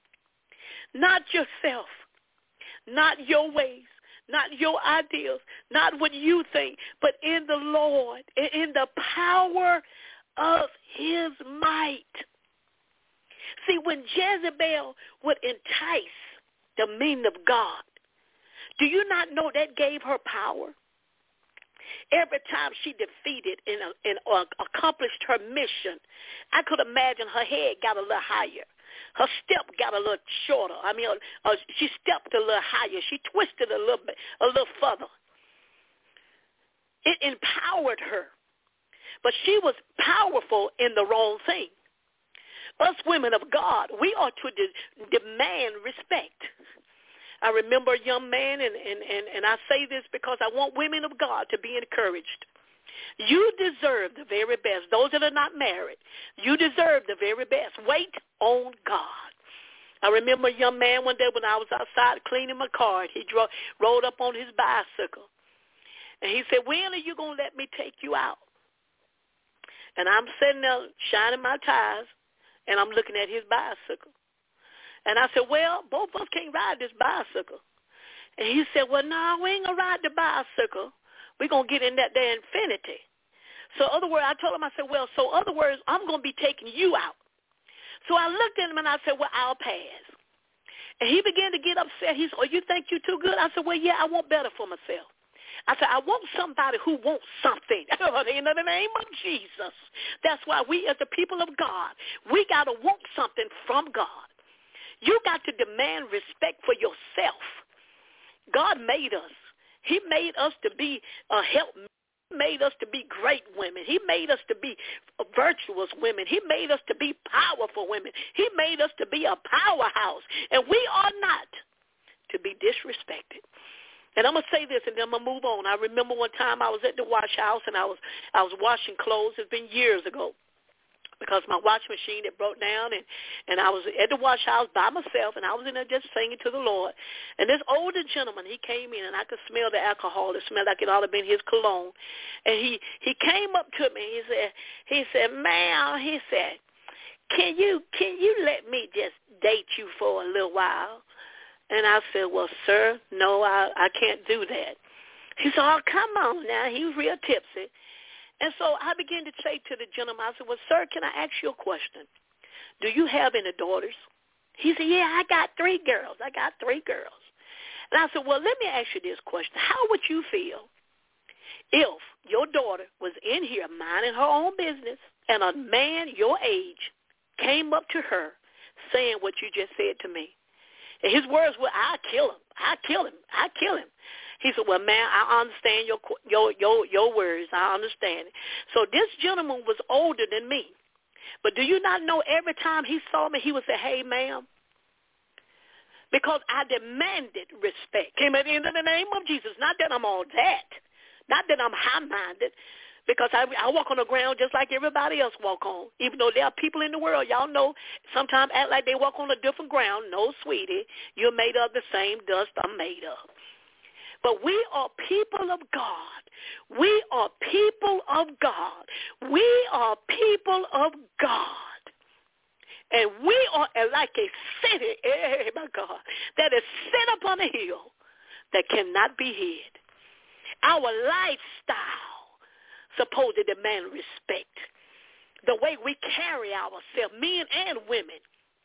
Speaker 6: Not yourself, not your ways, not your ideas, not what you think, but in the Lord, in the power of his might. See, when Jezebel would entice the men of God, do you not know that gave her power? Every time she defeated and accomplished her mission, I could imagine her head got a little higher. Her step got a little shorter. She stepped a little higher. She twisted a little further. It empowered her. But she was powerful in the wrong thing. Us women of God, we ought to demand respect. I remember a young man, and I say this because I want women of God to be encouraged. You deserve the very best. Those that are not married, you deserve the very best. Wait on God. I remember a young man one day when I was outside cleaning my car, and he rode up on his bicycle. And he said, when are you going to let me take you out? And I'm sitting there shining my tires, and I'm looking at his bicycle. And I said, well, both of us can't ride this bicycle. And he said, well, no, we ain't going to ride the bicycle. We're going to get in that there Infinity. So other words, I told him, I said, well, so other words, I'm going to be taking you out. So I looked at him and I said, well, I'll pass. And he began to get upset. He said, oh, you think you're too good? I said, well, yeah, I want better for myself. I said, I want somebody who wants something. In the name of Jesus. That's why we as the people of God, we got to want something from God. You got to demand respect for yourself. God made us. He made us to be a helpmate. He made us to be great women. He made us to be virtuous women. He made us to be powerful women. He made us to be a powerhouse. And we are not to be disrespected. And I'm going to say this, and then I'm going to move on. I remember one time I was at the wash house, and I was washing clothes. It's been years ago. Because my wash machine, it broke down, and I was at the wash house by myself, and I was in there just singing to the Lord. And this older gentleman, he came in, and I could smell the alcohol. It smelled like it ought to have been his cologne. And he came up to me. He said, ma'am, he said, can you let me just date you for a little while? And I said, well, sir, no, I can't do that. He said, oh, come on now. He was real tipsy. And so I began to say to the gentleman, I said, well, sir, can I ask you a question? Do you have any daughters? He said, yeah, I got 3 girls. And I said, well, let me ask you this question. How would you feel if your daughter was in here minding her own business and a man your age came up to her saying what you just said to me? And his words were, I'll kill him. He said, well, man, I understand your words. I understand it. So this gentleman was older than me. But do you not know every time he saw me, he would say, hey, ma'am, because I demanded respect. Came at the end of the name of Jesus. Not that I'm all that. Not that I'm high-minded. Because I walk on the ground just like everybody else walk on. Even though there are people in the world, y'all know, sometimes act like they walk on a different ground. No, sweetie, you're made of the same dust I'm made of. But we are people of God. We are people of God. We are people of God. And we are like a city, my God, that is set upon a hill that cannot be hid. Our lifestyle supposed to demand respect. The way we carry ourselves, men and women.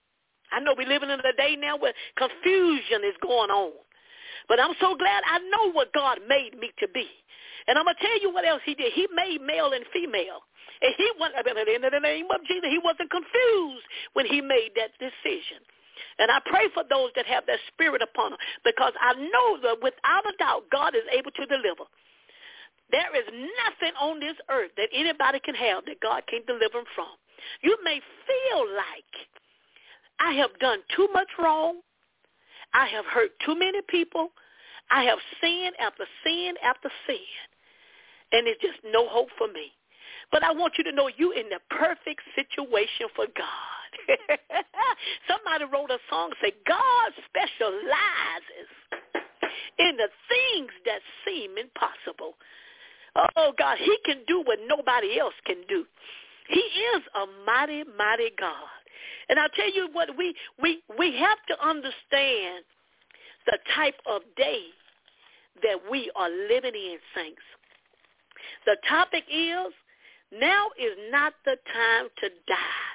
Speaker 6: I know we're living in a day now where confusion is going on. But I'm so glad I know what God made me to be. And I'm going to tell you what else he did. He made male and female. And he wasn't, in the name of Jesus, he wasn't confused when he made that decision. And I pray for those that have that spirit upon them, because I know that without a doubt, God is able to deliver. There is nothing on this earth that anybody can have that God can't deliver them from. You may feel like I have done too much wrong. I have hurt too many people. I have sinned after sin after sin. And there's just no hope for me. But I want you to know you in the perfect situation for God. Somebody wrote a song say, God specializes in the things that seem impossible. Oh, God, he can do what nobody else can do. He is a mighty, mighty God. And I'll tell you what, we have to understand the type of day that we are living in, saints. The topic is, now is not the time to die.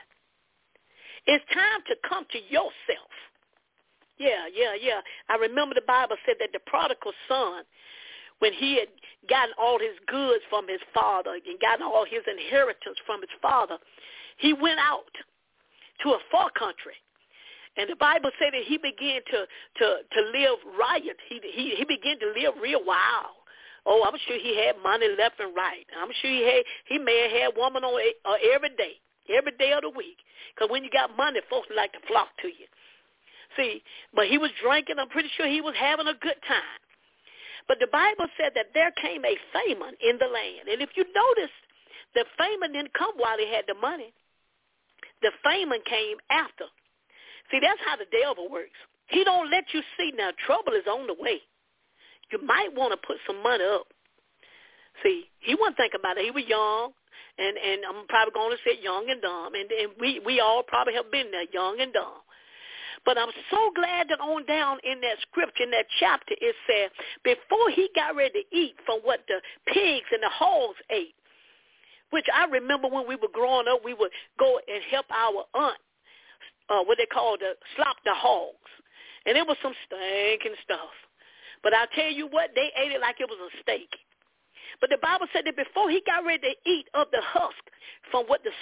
Speaker 6: It's time to come to yourself. Yeah. I remember the Bible said that the prodigal son, when he had gotten all his goods from his father and gotten all his inheritance from his father, he went out to a far country. And the Bible said that he began to live riot. He began to live real wild. Oh, I'm sure he had money left and right. I'm sure he may have had woman on every day of the week. Because when you got money, folks like to flock to you. See, but he was drinking. I'm pretty sure he was having a good time. But the Bible said that there came a famine in the land. And if you notice, the famine didn't come while he had the money. The famine came after. See, that's how the devil works. He don't let you see now trouble is on the way. You might want to put some money up. See, he wasn't thinking about it. He was young, and I'm probably going to say young and dumb, and we all probably have been there, young and dumb. But I'm so glad that on down in that scripture, in that chapter, it said, before he got ready to eat from what the pigs and the hogs ate, which I remember when we were growing up, we would go and help our aunt, what they call slop the hogs. And it was some stinking stuff. But I'll tell you what, they ate it like it was a steak. But the Bible said that before he got ready to eat of the husk from what the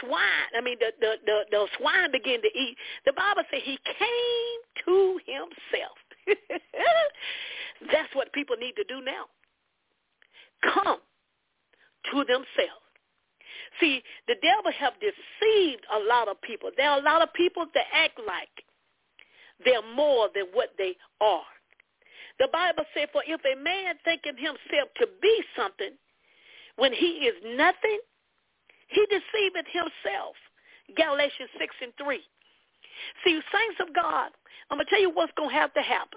Speaker 6: swine began to eat, the Bible said he came to himself. That's what people need to do now. Come to themselves. See, the devil have deceived a lot of people. There are a lot of people that act like they're more than what they are. The Bible said, for if a man thinketh himself to be something, when he is nothing, he deceiveth himself. Galatians 6:3. See, saints of God, I'm going to tell you what's going to have to happen.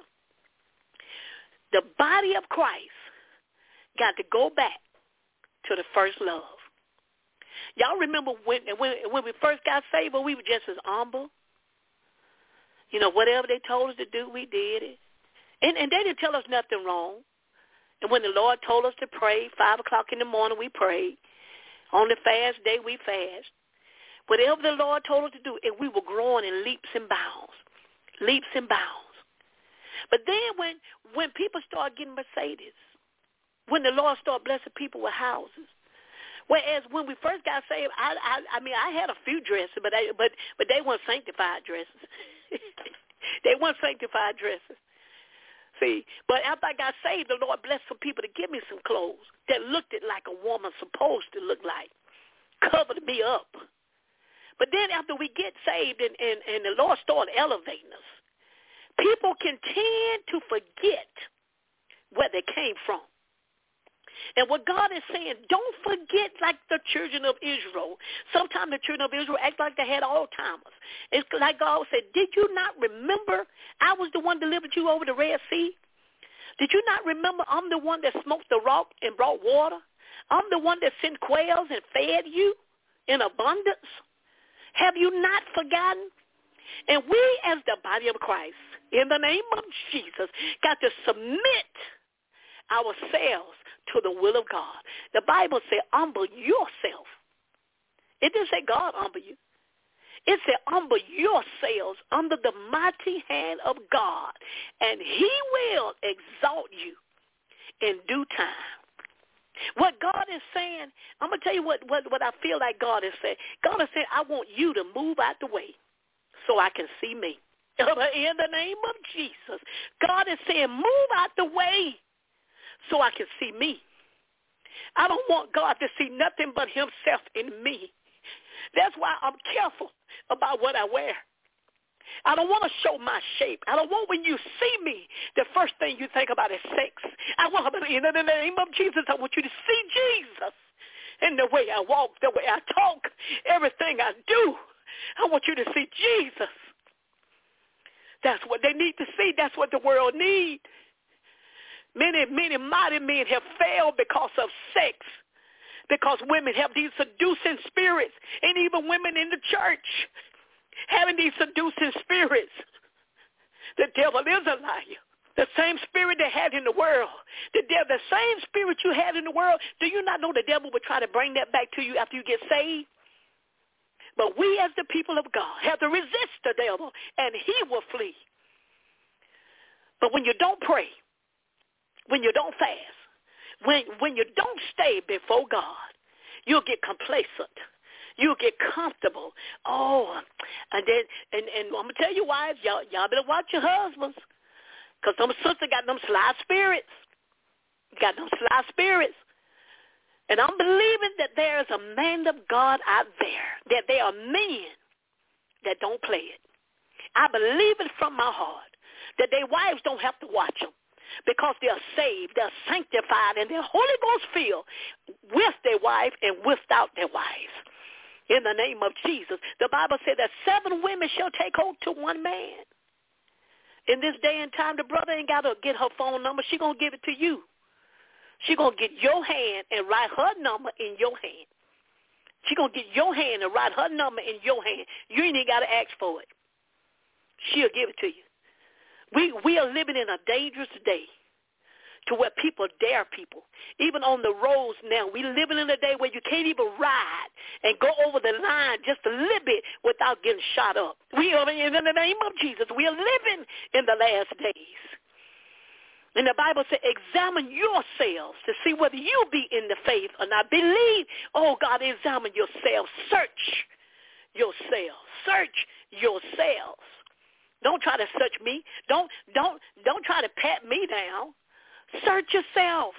Speaker 6: The body of Christ got to go back to the first love. Y'all remember when we first got saved, we were just as humble. You know, whatever they told us to do, we did it. And they didn't tell us nothing wrong. And when the Lord told us to pray, 5 o'clock in the morning, we prayed. On the fast day, we fast. Whatever the Lord told us to do, and we were growing in leaps and bounds. Leaps and bounds. But then when people start getting Mercedes, when the Lord started blessing people with houses, whereas when we first got saved, I mean, I had a few dresses, but they weren't sanctified dresses. They weren't sanctified dresses. See, but after I got saved, the Lord blessed some people to give me some clothes that looked like a woman's supposed to look like, covered me up. But then after we get saved and the Lord started elevating us, people can tend to forget where they came from. And what God is saying, don't forget like the children of Israel. Sometimes the children of Israel act like they had Alzheimer's. It's like God said, did you not remember I was the one that delivered you over the Red Sea? Did you not remember I'm the one that smoked the rock and brought water? I'm the one that sent quails and fed you in abundance. Have you not forgotten? And we as the body of Christ, in the name of Jesus, got to submit ourselves to the will of God. The Bible said, humble yourself. It didn't say God humble you. It said, humble yourselves under the mighty hand of God, and he will exalt you in due time. What God is saying, I'm going to tell you what I feel like God is saying. God is saying, I want you to move out the way so I can see me. In the name of Jesus. God is saying, move out the way so I can see me. I don't want God to see nothing but himself in me. That's why I'm careful about what I wear. I don't want to show my shape. I don't want when you see me, the first thing you think about is sex. I want to, in the name of Jesus, I want you to see Jesus in the way I walk, the way I talk, everything I do. I want you to see Jesus. That's what they need to see. That's what the world needs. Many mighty men have failed because of sex, because women have these seducing spirits, and even women in the church having these seducing spirits. The devil is a liar. The same spirit they had in the world, the same spirit you had in the world, do you not know the devil would try to bring that back to you after you get saved? But we as the people of God have to resist the devil, and he will flee. But when you don't pray, when you don't fast, When you don't stay before God, you'll get complacent. You'll get comfortable. Oh, and I'm going to tell you, wives, y'all better watch your husbands, because some sisters got them sly spirits. And I'm believing that there is a man of God out there, that there are men that don't play it. I believe it from my heart, that their wives don't have to watch them, because they're saved, they're sanctified, and they're Holy Ghost filled with their wife and without their wives. In the name of Jesus. The Bible said that 7 women shall take hold to one man. In this day and time, the brother ain't got to get her phone number. She going to give it to you. She going to get your hand and write her number in your hand. She going to get your hand and write her number in your hand. You ain't even got to ask for it. She'll give it to you. We are living in a dangerous day to where people dare people. Even on the roads now, we living in a day where you can't even ride and go over the line just a little bit without getting shot up. We are in the name of Jesus. We are living in the last days. And the Bible says, examine yourselves to see whether you be in the faith or not. Believe, oh God, examine yourselves. Search yourselves. Search yourselves. Don't try to search me. Don't try to pat me down. Search yourself.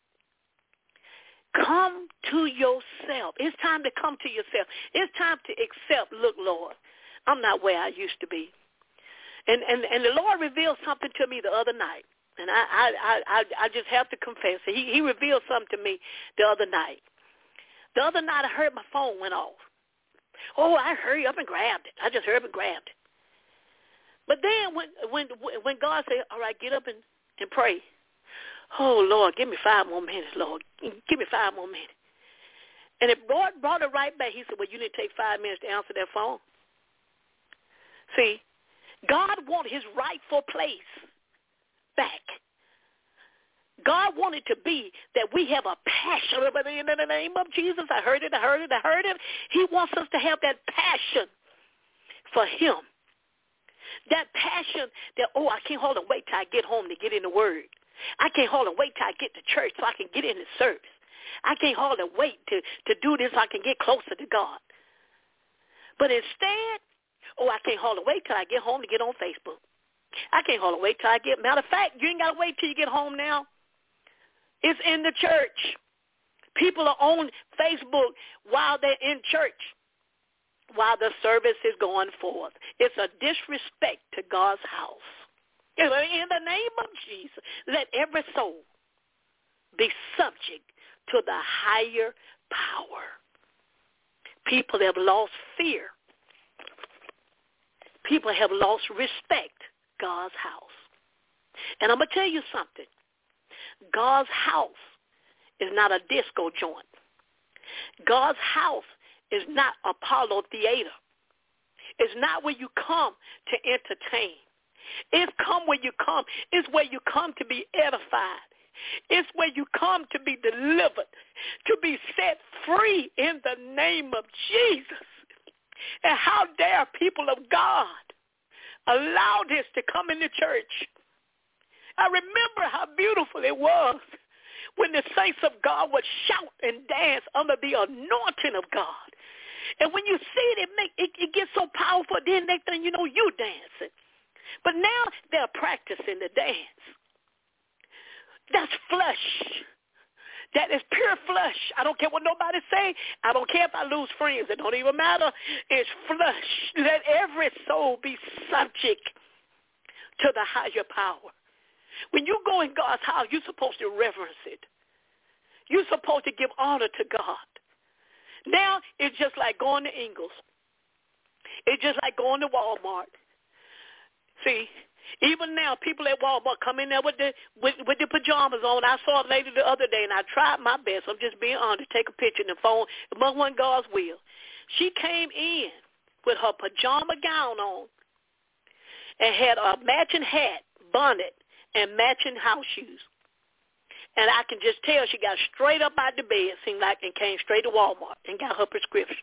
Speaker 6: Come to yourself. It's time to come to yourself. It's time to accept, look, Lord, I'm not where I used to be. And the Lord revealed something to me the other night. And I just have to confess. He revealed something to me the other night. The other night I heard my phone went off. Oh, I hurried up and grabbed it. I just hurried up and grabbed it. But then when God said, all right, get up and pray. Oh, Lord, give me 5 more minutes, Lord. Give me 5 more minutes. And it brought it right back. He said, well, you need to take 5 minutes to answer that phone. See, God wanted his rightful place back. God wanted to be that we have a passion in the name of Jesus. I heard it. He wants us to have that passion for him. That passion that, I can't hold and wait till I get home to get in the Word. I can't hold and wait till I get to church so I can get in the service. I can't hold and wait to do this so I can get closer to God. But instead, I can't hold and wait till I get home to get on Facebook. I can't hold and wait till I get, matter of fact, you ain't got to wait till you get home now. It's in the church. People are on Facebook while they're in church, while the service is going forth. It's a disrespect to God's house. In the name of Jesus, let every soul be subject to the higher power. People have lost fear. People have lost respect God's house. And I'm going to tell you something. God's house is not a disco joint. God's house is not Apollo Theater. It's not where you come to entertain. It's where you come to be edified. It's where you come to be delivered, to be set free in the name of Jesus. And how dare people of God allow this to come in the church? I remember how beautiful it was when the saints of God would shout and dance under the anointing of God. And when you see it, it gets so powerful, then next thing you know, you dancing. But now they're practicing the dance. That's flesh. That is pure flesh. I don't care what nobody say. I don't care if I lose friends. It don't even matter. It's flesh. Let every soul be subject to the higher power. When you go in God's house, you're supposed to reverence it. You're supposed to give honor to God. Now it's just like going to Ingles. It's just like going to Walmart. See, even now, people at Walmart come in there with the pajamas on. I saw a lady the other day, and I tried my best. I'm just being honest. Take a picture in the phone. Among one God's will. She came in with her pajama gown on and had a matching hat, bonnet, and matching house shoes. And I can just tell she got straight up out the bed, seemed like, and came straight to Walmart and got her prescription.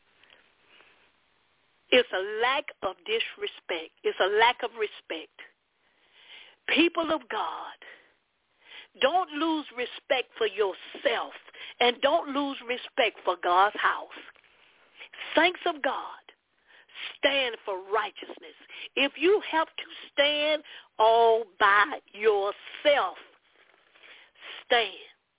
Speaker 6: It's a lack of disrespect. It's a lack of respect. People of God, Don't lose respect for yourself, and don't lose respect for God's house. Saints of God, stand for righteousness. If you have to stand all by yourself, stand.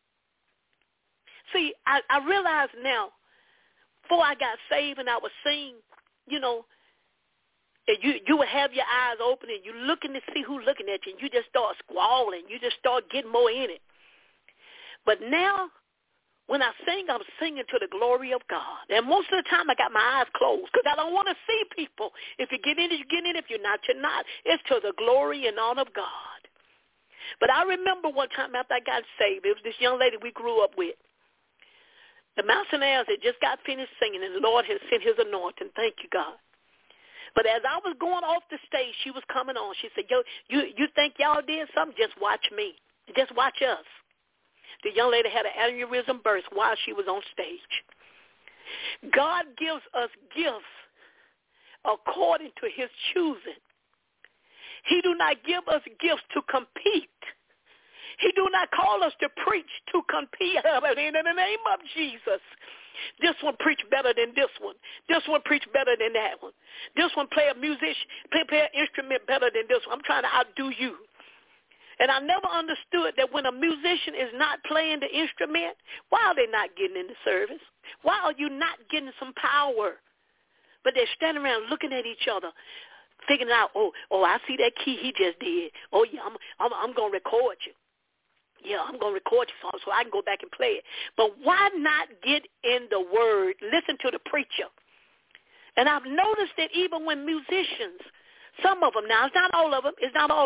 Speaker 6: See, I realize now, before I got saved and I was seeing, you know, you would have your eyes open and you're looking to see who's looking at you, and you just start squalling. You just start getting more in it. But now, when I sing, I'm singing to the glory of God. And most of the time, I got my eyes closed because I don't want to see people. If you get in it, you get in it. If you're not, you're not. It's to the glory and honor of God. But I remember one time after I got saved, it was this young lady we grew up with. The Mountainaires had just got finished singing, and the Lord had sent his anointing. Thank you, God. But as I was going off the stage, she was coming on. She said, yo, you think y'all did something? Just watch me. Just watch us. The young lady had an aneurysm burst while she was on stage. God gives us gifts according to his choosing. He do not give us gifts to compete. He do not call us to preach to compete. In the name of Jesus. This one preach better than this one. This one preach better than that one. This one play an instrument better than this one. I'm trying to outdo you. And I never understood that when a musician is not playing the instrument, why are they not getting in the service? Why are you not getting some power? But they're standing around looking at each other, figuring out, oh, I see that key he just did. Oh, yeah, I'm going to record you. Yeah, I'm going to record your song so I can go back and play it. But why not get in the word, listen to the preacher? And I've noticed that even when musicians, some of them, now it's not all of them,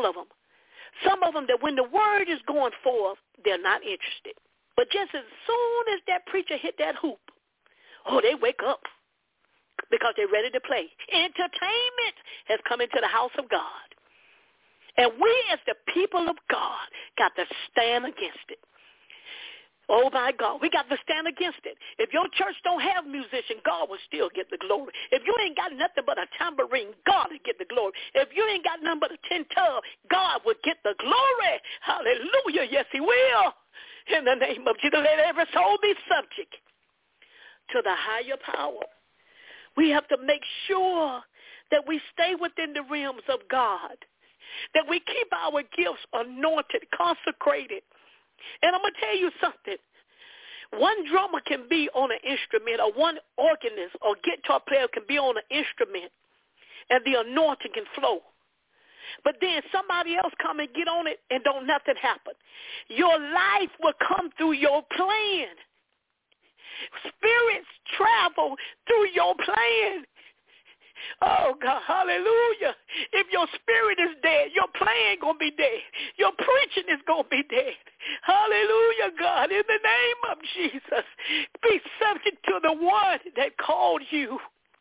Speaker 6: some of them that when the word is going forth, they're not interested. But just as soon as that preacher hit that hoop, oh, they wake up because they're ready to play. Entertainment has come into the house of God. And we as the people of God got to stand against it. Oh, my God, we got to stand against it. If your church don't have musicians, God will still get the glory. If you ain't got nothing but a tambourine, God will get the glory. If you ain't got nothing but a tin-tub, God will get the glory. Hallelujah. Yes, he will. In the name of Jesus, let every soul be subject to the higher power. We have to make sure that we stay within the realms of God, that we keep our gifts anointed, consecrated. And I'm going to tell you something. One drummer can be on an instrument, or one organist or guitar player can be on an instrument, and the anointing can flow. But then somebody else come and get on it and don't nothing happen. Your life will come through your playing. Spirits travel through your playing. Oh, God, hallelujah. If your spirit is dead, your playing going to be dead. Your preaching is going to be dead. Hallelujah, God, in the name of Jesus. Be subject to the one that called you.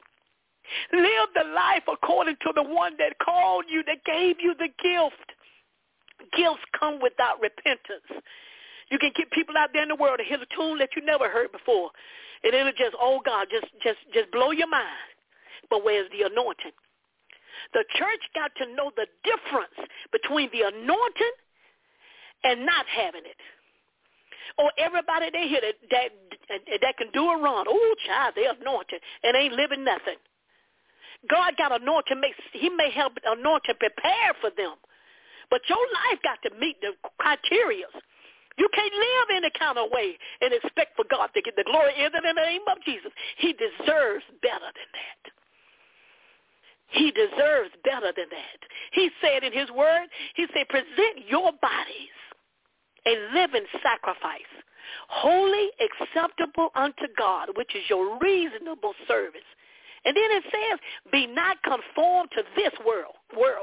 Speaker 6: Live the life according to the one that called you, that gave you the gift. Gifts come without repentance. You can get people out there in the world to hear a tune that you never heard before. And it'll just, oh, God, just blow your mind. But where's the anointing? The church got to know the difference between the anointing and not having it. Or everybody they hear that can do a run. Oh, child, they're anointed and ain't living nothing. God got anointing. He may help anointing prepare for them. But your life got to meet the criteria. You can't live any kind of way and expect for God to get the glory in the name of Jesus. He deserves better than that. He deserves better than that. He said in his word, he said, present your bodies a living sacrifice, holy, acceptable unto God, which is your reasonable service. And then it says, be not conformed to this world.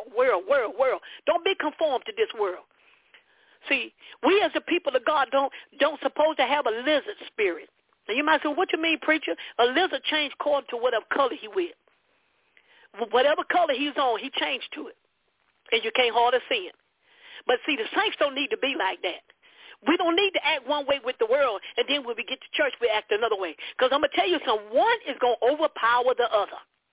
Speaker 6: Don't be conformed to this world. See, we as the people of God don't supposed to have a lizard spirit. Now you might say, what you mean, preacher? A lizard changed according to whatever color he with. Whatever color he's on, he changed to it. And you can't hardly see him. But see, the saints don't need to be like that. We don't need to act one way with the world, and then when we get to church, we act another way. Because I'm going to tell you something. One is going to overpower the other.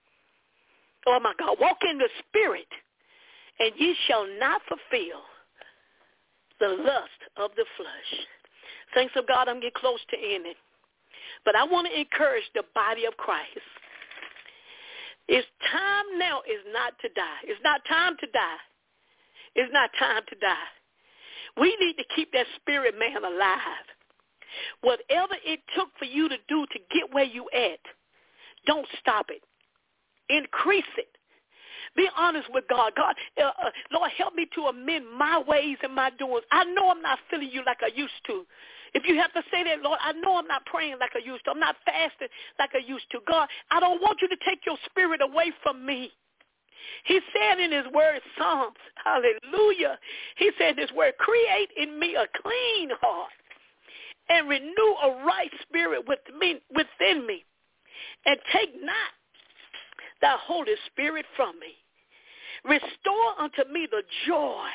Speaker 6: Oh, my God. Walk in the spirit, and ye shall not fulfill the lust of the flesh. Thanks of God, I'm getting close to ending. But I want to encourage the body of Christ. It's time now is not to die. It's not time to die. It's not time to die. We need to keep that spirit man alive. Whatever it took for you to do to get where you at, don't stop it. Increase it. Be honest with God. God, Lord, help me to amend my ways and my doings. I know I'm not feeling you like I used to. If you have to say that, Lord, I know I'm not praying like I used to. I'm not fasting like I used to. God, I don't want you to take your spirit away from me. He said in his word, Psalms, hallelujah. He said in his word, create in me a clean heart and renew a right spirit within me. And take not thy Holy Spirit from me. Restore unto me the joy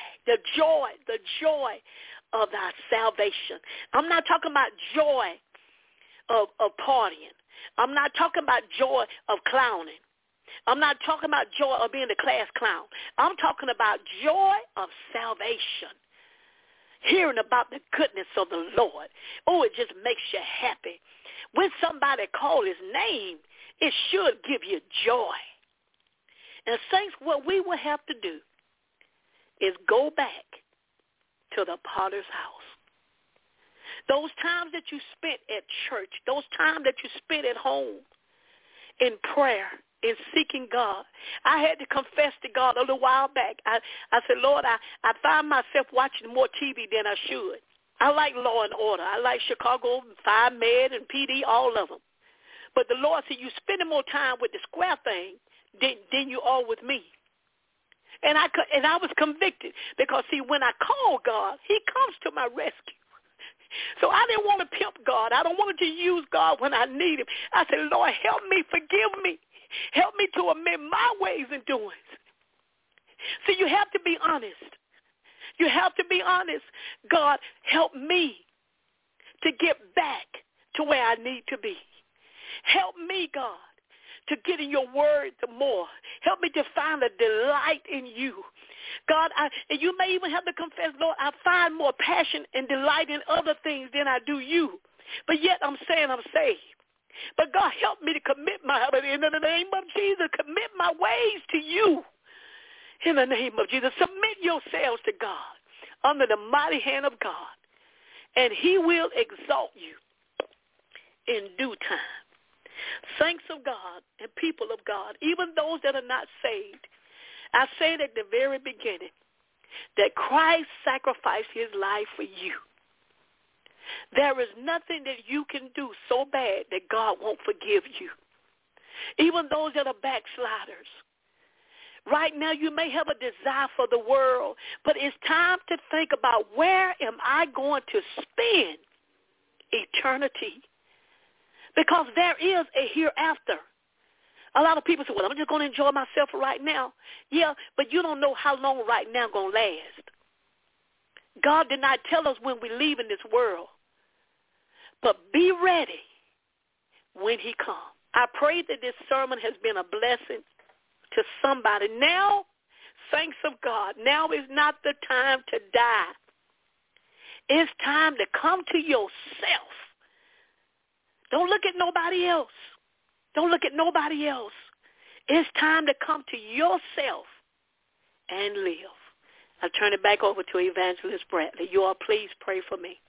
Speaker 6: of thy salvation. I'm not talking about joy of partying. I'm not talking about joy of clowning. I'm not talking about joy of being the class clown. I'm talking about joy of salvation. Hearing about the goodness of the Lord. Oh, it just makes you happy. When somebody calls his name, it should give you joy. And saints, what we will have to do is go back to the potter's house. Those times that you spent at church, those times that you spent at home in prayer, in seeking God. I had to confess to God a little while back. I said, Lord, I find myself watching more TV than I should. I like Law and Order. I like Chicago, Fire Med, and PD, all of them. But the Lord said, you're spending more time with the square thing than you are with me. And I was convicted because, see, when I call God, he comes to my rescue. So I didn't want to pimp God. I don't want to use God when I need him. I said, Lord, help me, forgive me. Help me to amend my ways and doings. See, you have to be honest. You have to be honest. God, help me to get back to where I need to be. Help me, God, to get in your word the more. Help me to find a delight in you. God, and you may even have to confess, Lord, I find more passion and delight in other things than I do you. But yet I'm saying I'm saved. But God, help me to commit in the name of Jesus, commit my ways to you. In the name of Jesus, submit yourselves to God under the mighty hand of God, and he will exalt you in due time. Saints of God and people of God, even those that are not saved, I said at the very beginning that Christ sacrificed his life for you. There is nothing that you can do so bad that God won't forgive you. Even those that are backsliders. Right now you may have a desire for the world, but it's time to think about, where am I going to spend eternity? Because there is a hereafter. A lot of people say, well, I'm just going to enjoy myself right now. Yeah, but you don't know how long right now going to last. God did not tell us when we leave in this world. But be ready when he comes. I pray that this sermon has been a blessing to somebody. Now, saints of God, now is not the time to die. It's time to come to yourself. Don't look at nobody else. Don't look at nobody else. It's time to come to yourself and live. I'll turn it back over to Evangelist Bradley. You all please pray for me.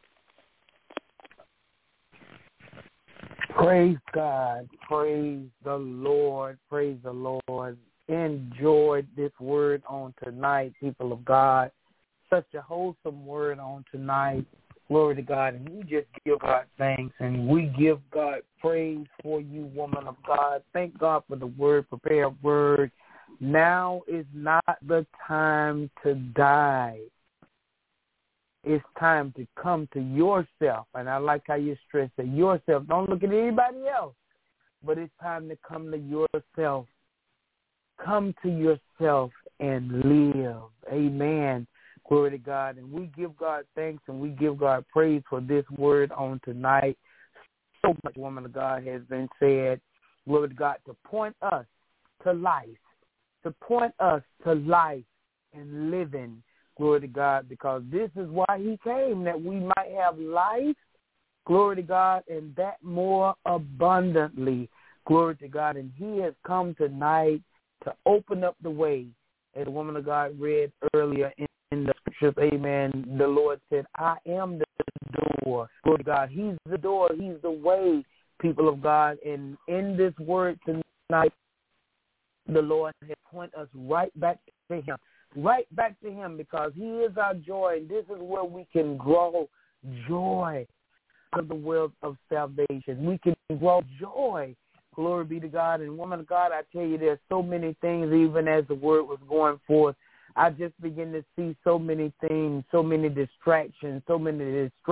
Speaker 4: Praise God. Praise the Lord. Praise the Lord. Enjoyed this word on tonight, people of God. Such a wholesome word on tonight. Glory to God. And we just give God thanks, and we give God praise for you, woman of God. Thank God for the word, prepared word. Now is not the time to die. It's time to come to yourself. And I like how you stress that, yourself. Don't look at anybody else, but it's time to come to yourself. Come to yourself and live. Amen. Glory to God. And we give God thanks and we give God praise for this word on tonight. So much, woman of God, has been said. Glory to God, to point us to life. To point us to life and living Glory to God, because this is why he came, that we might have life, glory to God, and that more abundantly. Glory to God. And he has come tonight to open up the way. As the woman of God read earlier in the scriptures, amen, the Lord said, I am the door. Glory to God. He's the door. He's the way, people of God. And in this word tonight, the Lord has pointed us right back to him. Right back to him, because he is our joy. And this is where we can grow joy out of the world of salvation. We can grow joy. Glory be to God. And woman of God, I tell you, there's so many things, even as the word was going forth, I just begin to see so many things, so many distractions, so many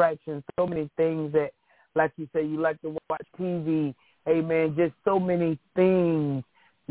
Speaker 4: things that, like you say, you like to watch TV, amen, just so many things,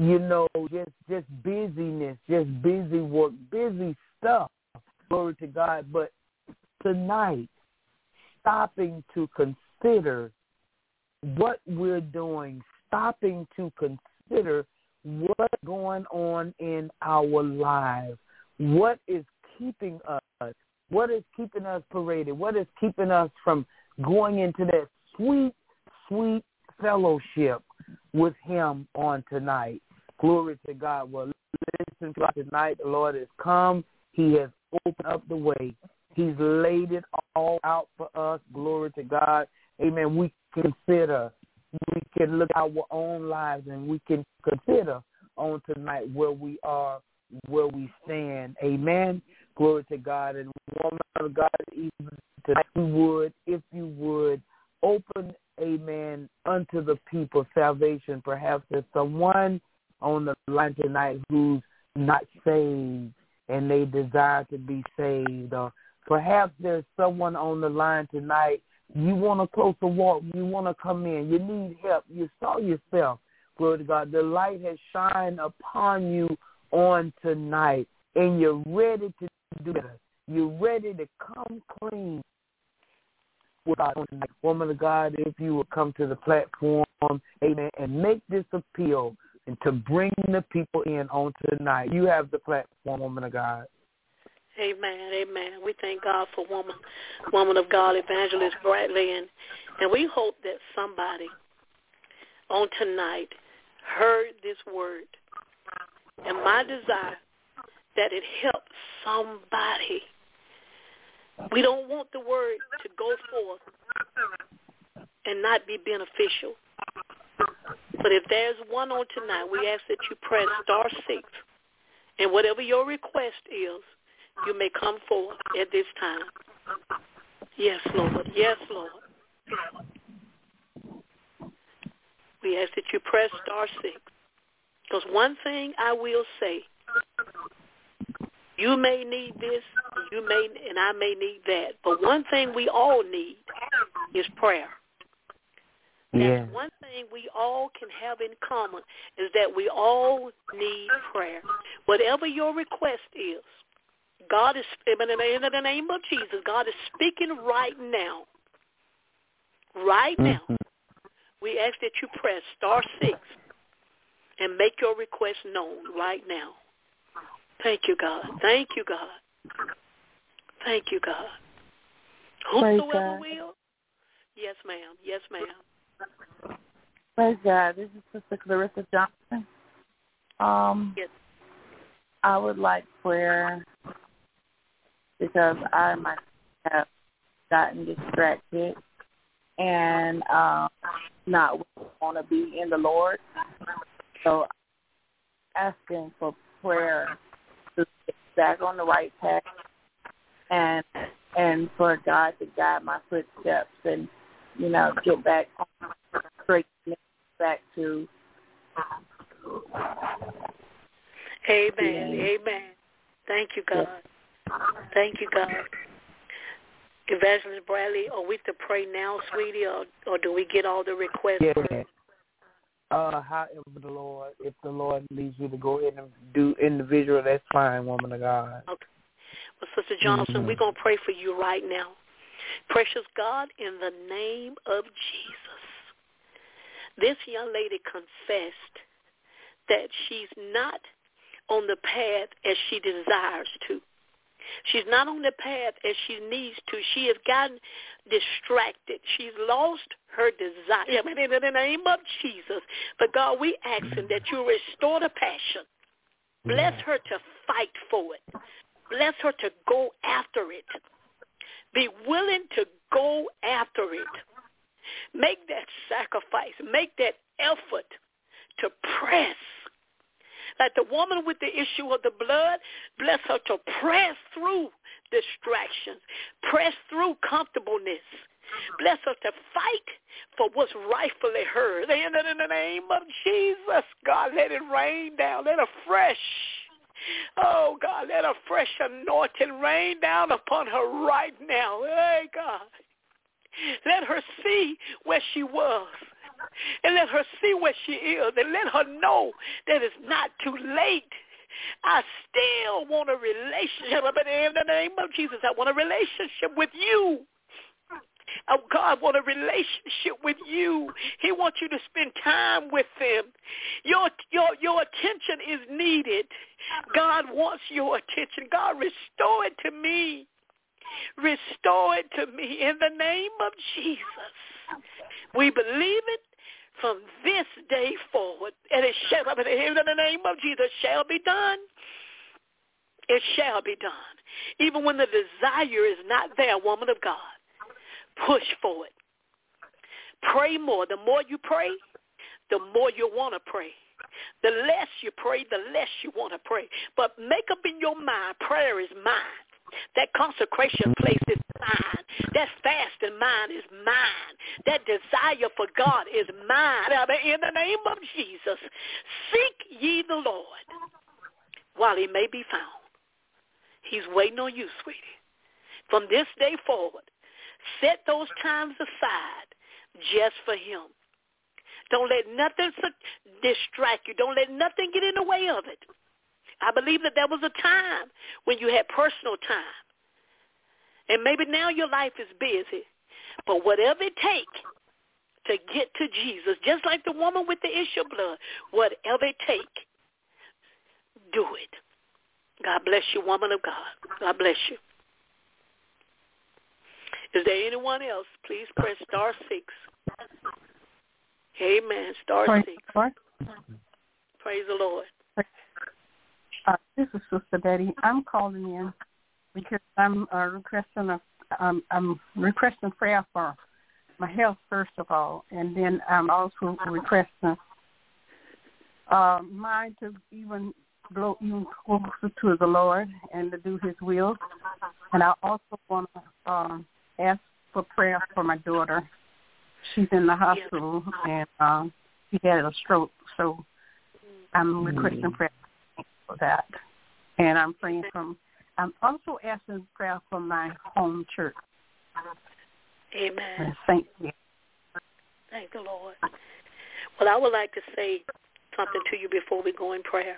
Speaker 4: just busyness, just busy work, busy stuff. Glory to God. But tonight, stopping to consider what we're doing, stopping to consider what's going on in our lives, what is keeping us, what is keeping us paraded, what is keeping us from going into that sweet, sweet fellowship with him on tonight. Glory to God. Well, listen to us tonight. The Lord has come. He has opened up the way. He's laid it all out for us. Glory to God. Amen. We can look at our own lives, and we can consider on tonight where we are, where we stand. Amen. Glory to God. And woman of God, even tonight, if you would, open, amen, unto the people salvation. Perhaps there's someone on the line tonight who's not saved and they desire to be saved. Or perhaps there's someone on the line tonight, you want a closer walk, you want to come in, you need help, you saw yourself, glory to God, the light has shined upon you on tonight, and you're ready to do better. You're ready to come clean with God tonight. Woman of God, if you will come to the platform, amen, and make this appeal and to bring the people in on tonight. You have the platform, woman of God.
Speaker 6: Amen, amen. We thank God for woman of God, Evangelist Bradley, and we hope that somebody on tonight heard this word. And my desire that it helps somebody. We don't want the word to go forth and not be beneficial. But if there's one on tonight, we ask that you press *6, and whatever your request is, you may come forth at this time. Yes, Lord. Yes, Lord. We ask that you press *6. Because one thing I will say, you may need this, and I may need that. But one thing we all need is prayer.
Speaker 4: Yeah.
Speaker 6: That's one thing we all can have in common is that we all need prayer. Whatever your request is, God is, in the name of Jesus, God is speaking right now. Right now. We ask that you press *6 and make your request known right now. Thank you, God. Thank you, God. Thank you, God. Whosoever will. Yes, ma'am. Yes, ma'am.
Speaker 7: Praise God. This is Sister Clarissa Johnson.
Speaker 6: Yes.
Speaker 7: I would like prayer because I myself have gotten distracted and not want to be in the Lord. So I'm asking for prayer to get back on the right path and for God to guide my footsteps and, get back on straight, back to.
Speaker 6: Amen. Amen. Thank you, God. Thank you, God. Evangelist Bradley, are we to pray now, sweetie, or do we get all the requests?
Speaker 4: Yeah. However, if the Lord leads you to go ahead and do individual, that's fine, woman of God.
Speaker 6: Okay. Well, Sister Johnson, we're going to pray for you right now. Precious God, in the name of Jesus, this young lady confessed that she's not on the path as she desires to. She's not on the path as she needs to. She has gotten distracted. She's lost her desire. In the name of Jesus. But God, we ask him that you restore the passion. Bless her to fight for it. Bless her to go after it. Be willing to go after it. Make that sacrifice. Make that effort to press. Like the woman with the issue of the blood, bless her to press through distractions, press through comfortableness. Bless her to fight for what's rightfully hers. In the name of Jesus, God, let it rain down. Let a fresh, oh, God, let a fresh anointing rain down upon her right now. Hey, God. Let her see where she was. And let her see where she is. And let her know that it's not too late. I still want a relationship. But in the name of Jesus, I want a relationship with you. Oh, God, want a relationship with you. He wants you to spend time with him. Your attention is needed. God wants your attention. God, restore it to me. Restore it to me in the name of Jesus. We believe it from this day forward. And it shall, in the name of Jesus, shall be done. It shall be done. Even when the desire is not there, woman of God, push for it. Pray more. The more you pray, the more you want to pray. The less you pray, the less you want to pray. But make up in your mind, prayer is mine. That consecration place is mine. That fasting mind is mine. That desire for God is mine. In the name of Jesus, seek ye the Lord while he may be found. He's waiting on you, sweetie. From this day forward, set those times aside just for him. Don't let nothing distract you. Don't let nothing get in the way of it. I believe that there was a time when you had personal time. And maybe now your life is busy. But whatever it takes to get to Jesus, just like the woman with the issue of blood, whatever it takes, do it. God bless you, woman of God. God bless you. Is there anyone else? Please press star 6. Amen. Star 6. Praise the Lord.
Speaker 8: This is Sister Betty. I'm calling in because I'm requesting prayer for my health first of all, and then I'm also requesting mine to even go even closer to the Lord and to do His will. And I also want to ask for prayer for my daughter. She's in the hospital and she had a stroke, so I'm requesting prayer for that. And I'm also asking prayer for my home church.
Speaker 6: Amen.
Speaker 8: Thank you.
Speaker 6: Thank the Lord. Well, I would like to say something to you before we go in prayer.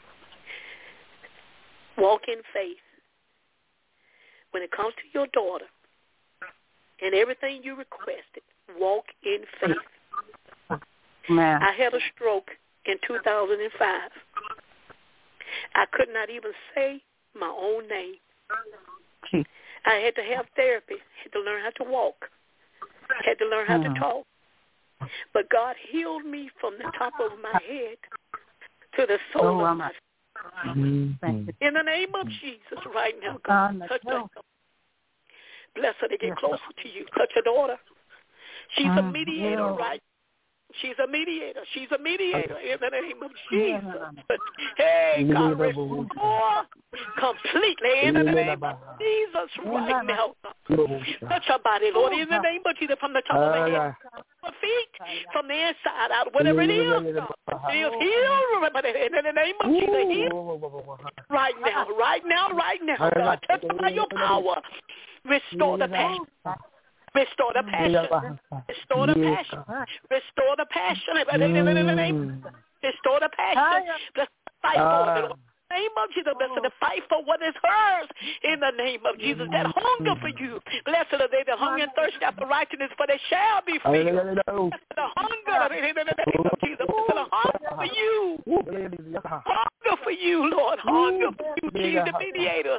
Speaker 6: Walk in faith. When it comes to your daughter and everything you requested, walk in faith.
Speaker 8: Man.
Speaker 6: I had a stroke in 2005. I could not even say my own name. I had to have therapy, had to learn how to walk, had to learn how to talk. But God healed me from the top of my head to the sole of my feet. In the name of Jesus, right now, God, touch her. Bless her to get closer to you. Touch her daughter. She's a mediator, right? She's a mediator. She's a mediator in the name of Jesus. Hey, God, restore completely in the name of Jesus right now. Touch her body, Lord, in the name of Jesus, from the top of the head, her feet, from the inside out, whatever it is. She is healed in the name of Jesus. Heal right now, right now, right now. God, touch her by your power. Restore the passion. Restore the passion. Restore the passion. Restore the passion. Restore the passion. Bless the fight for it. In the name of Jesus, bless the fight for what is hers. In the name of Jesus, that hunger for you. Blessed are they that hunger and thirst after righteousness, for they shall be filled. The hunger in the name of Jesus. The hunger for you. Hunger for you, Lord. Hunger for you. She's the mediator.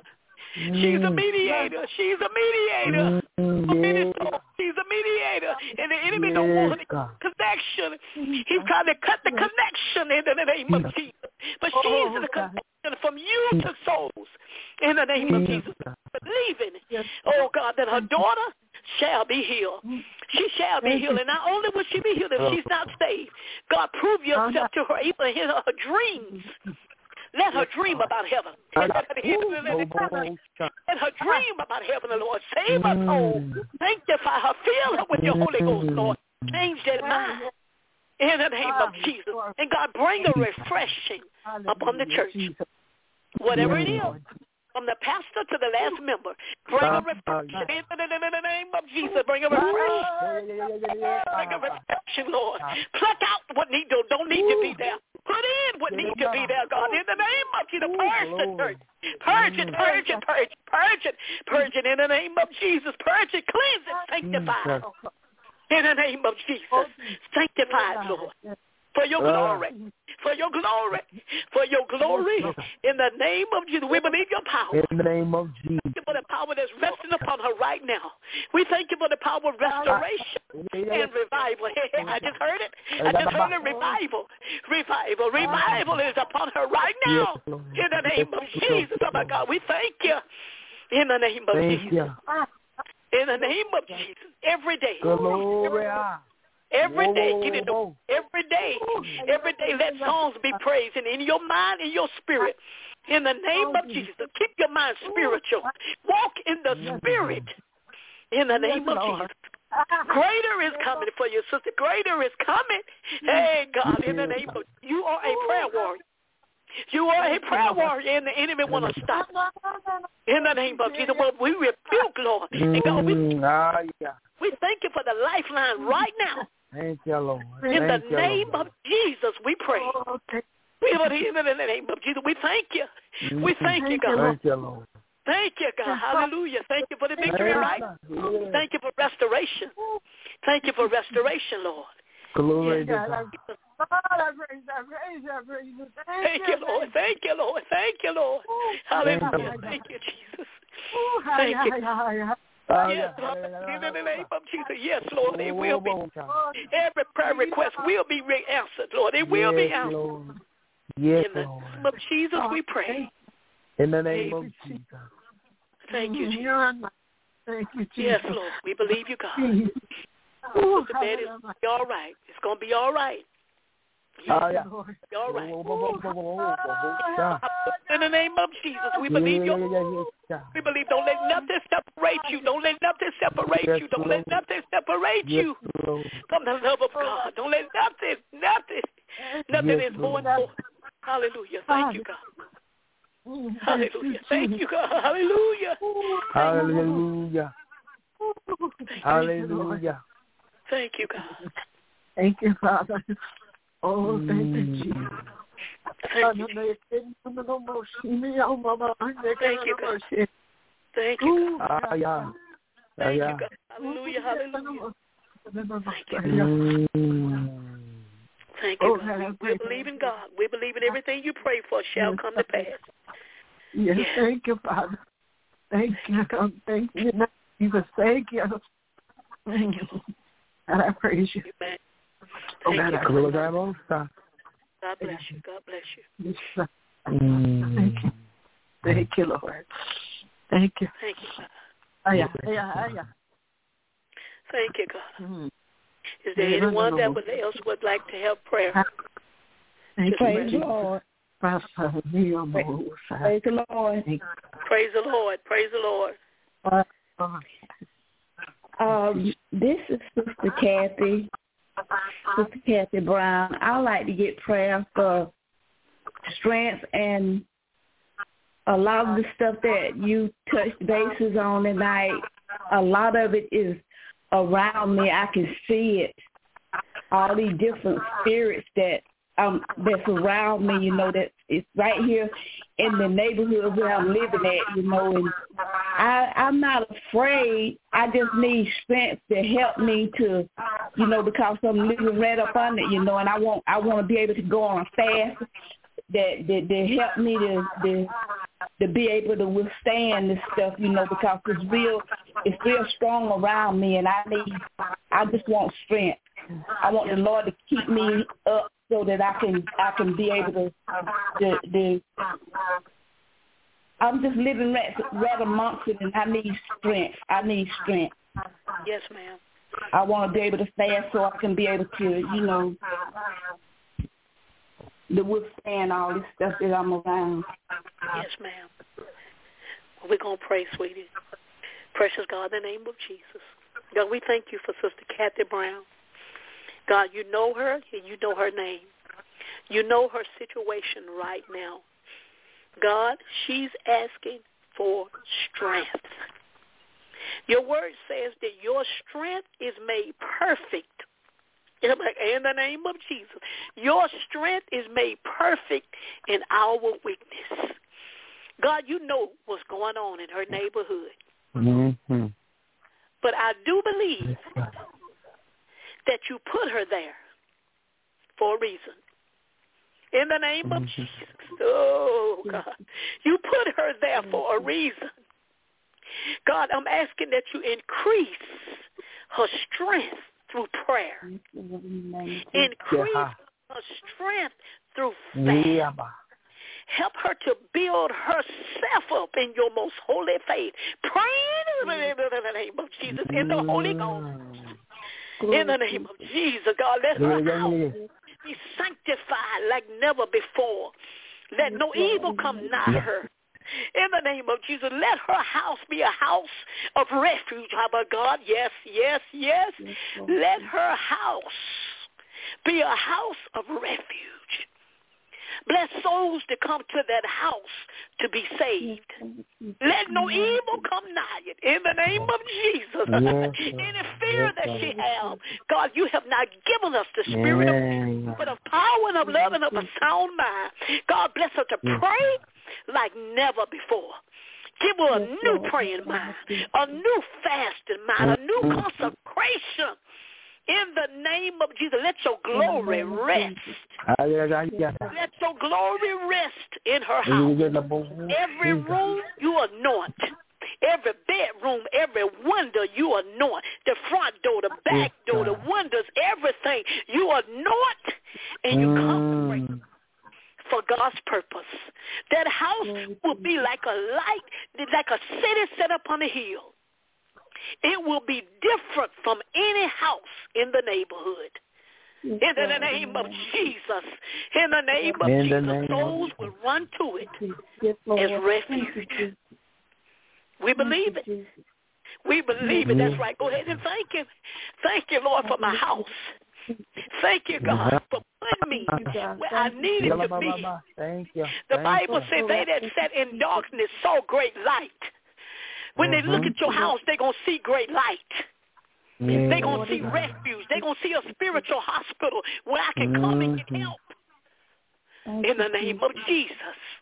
Speaker 6: She's a mediator. She's a mediator. She's a mediator. And the enemy don't want connection. He's trying to cut the connection in the name of Jesus. But she's the connection from you to souls in the name of Jesus. Believing, oh God, that her daughter shall be healed. She shall be healed. And not only will she be healed if she's not saved, God, prove yourself to her, even in her dreams. Let her dream about heaven. Let her dream about heaven, Lord. Save her soul. Sanctify her. Fill her with your Holy Ghost, Lord. Change that mind in the name of Jesus. And God, bring a refreshing upon the church. Whatever it is, from the pastor to the last member, bring a refreshing in the name of Jesus. Bring a refreshing. Bring a refreshing, Lord. Pluck out what don't need to be there. Put in what needs to be there, God. In the name of Jesus, purge the church. Purge it, purge it, purge it, purge it. Purge it in the name of Jesus. Purge it, cleanse it, sanctify it. In the name of Jesus. Sanctify it, Lord. For your glory, for your glory, for your glory. In the name of Jesus, we believe your power.
Speaker 4: In the name of Jesus.
Speaker 6: Thank you for the power that's resting upon her right now. We thank you for the power of restoration and revival. I just heard it. I just heard a revival. Revival is upon her right now. In the name of Jesus. Oh, my God, we thank you. In the name of Jesus. In the name of Jesus. Every day. Every day, give it every day. Every day, let songs be praised in your mind and your spirit. In the name of Jesus, keep your mind spiritual. Walk in the spirit. In the name of Jesus. Greater is coming for you, sister. Greater is coming. Hey, God, in the name of you are a prayer warrior. You are a prayer warrior, and the enemy want to stop. In the name of Jesus, well, we rebuke, Lord. And God, we thank you for the lifeline right now.
Speaker 4: Thank you, Lord.
Speaker 6: In the name of Jesus, we pray. In the name of Jesus, we thank you. We thank you, God.
Speaker 4: Thank you, Lord.
Speaker 6: Thank you, God. Hallelujah. Thank you for the victory, right? Thank you for restoration. Thank you for restoration, Lord.
Speaker 4: Glory to God.
Speaker 6: Thank you, Lord. Thank you, Lord. Thank you, Lord. Hallelujah. Thank you, Jesus. Thank you. Yes, Lord. In the name of Jesus. Yes, Lord. It will be. Every prayer request will be answered, Lord. It will be answered.
Speaker 4: Yes,
Speaker 6: in the name of Jesus, we pray.
Speaker 4: In the name of Jesus.
Speaker 6: Thank you, Jesus. Thank you, Jesus. Yes, Lord. We believe you, God. The bed is be all right. It's going to be all right. Yes, be all right. In the name of Jesus, we believe you. We believe. Don't let nothing separate you. Don't let nothing separate you. Don't let nothing separate you from the love of God. Don't let nothing is more important. Hallelujah. Thank you, God. Hallelujah. Thank you, God. Hallelujah.
Speaker 4: Hallelujah. Hallelujah.
Speaker 6: Thank you, God.
Speaker 8: Thank you, Father. Oh, thank you, Jesus.
Speaker 6: Thank you, God. Thank you, God. Thank you, God. Hallelujah. Hallelujah. Thank you, God. Thank you, God. We believe in God. We believe in everything you pray for shall come to pass.
Speaker 8: Yes, thank you, Father. Thank you, God. Thank you, Jesus. Thank you.
Speaker 6: Thank you.
Speaker 8: And I praise you.
Speaker 6: Amen.
Speaker 8: Oh, God,
Speaker 6: Thank you. God bless you. God bless you.
Speaker 8: Thank you. Thank you, Lord. Thank you.
Speaker 6: Thank you, God. Thank you, God. Is there anyone else would like to have prayer?
Speaker 8: Praise the Lord. Praise the Lord.
Speaker 6: Praise the Lord. Praise the Lord.
Speaker 9: This is Sister Kathy Brown. I like to get prayer for strength, and a lot of the stuff that you touched bases on tonight, a lot of it is around me. I can see it. All these different spirits that's around me, that it's right here in the neighborhood where I'm living at, and I'm not afraid. I just need strength to help me to, because I'm living right up under it, and I want to be able to go on a fast that help me to to be able to withstand this stuff, because it's real strong around me, and I just want strength. I want the Lord to keep me up so that I can be able to I'm just living right amongst it, and I need strength.
Speaker 6: Yes, ma'am.
Speaker 9: I want to be able to fast so I can be able to, to withstand all this stuff that I'm around.
Speaker 6: Yes, ma'am. Well, we're going to pray, sweetie. Precious God, in the name of Jesus. God, we thank you for Sister Kathy Brown. God, you know her and you know her name. You know her situation right now. God, she's asking for strength. Your word says that your strength is made perfect. In the name of Jesus, your strength is made perfect in our weakness. God, you know what's going on in her neighborhood.
Speaker 4: Mm-hmm.
Speaker 6: But I do believe that you put her there for a reason. In the name of Jesus. Oh, God. You put her there for a reason. God, I'm asking that you increase her strength through prayer. Increase her strength through faith. Help her to build herself up in your most holy faith. Praying in the name of Jesus, in the Holy Ghost. In the name of Jesus, God, let her house be sanctified like never before. Let no evil come nigh her. In the name of Jesus, let her house be a house of refuge, our God. Yes, yes, yes. Let her house be a house of refuge. Bless souls to come to that house to be saved. Let no evil come nigh it. In the name of Jesus. Any fear that she have, God, you have not given us the spirit of fear, but of power and of love and of a sound mind. God, bless her to pray like never before. Give her a new praying mind, a new fasting mind, a new consecration. In the name of Jesus, let your glory rest. Let your glory rest in her house. Every room you anoint. Every bedroom, every window you anoint. The front door, the back door, the windows, everything you anoint and you consecrate for God's purpose. That house will be like a light, like a city set up on a hill. It will be different from any house in the neighborhood. In the name of Jesus. In the name of Jesus. Souls will run to it as refuge. We believe it. We believe it. That's right. Go ahead and thank Him. Thank you, Lord, for my house. Thank you, God, for putting me where I needed to be.
Speaker 4: Thank you.
Speaker 6: The Bible says they that sat in darkness saw great light. When they look at your house, they're going to see great light. They're going to see refuge. They're going to see a spiritual hospital where I can come and get help. In the name of Jesus.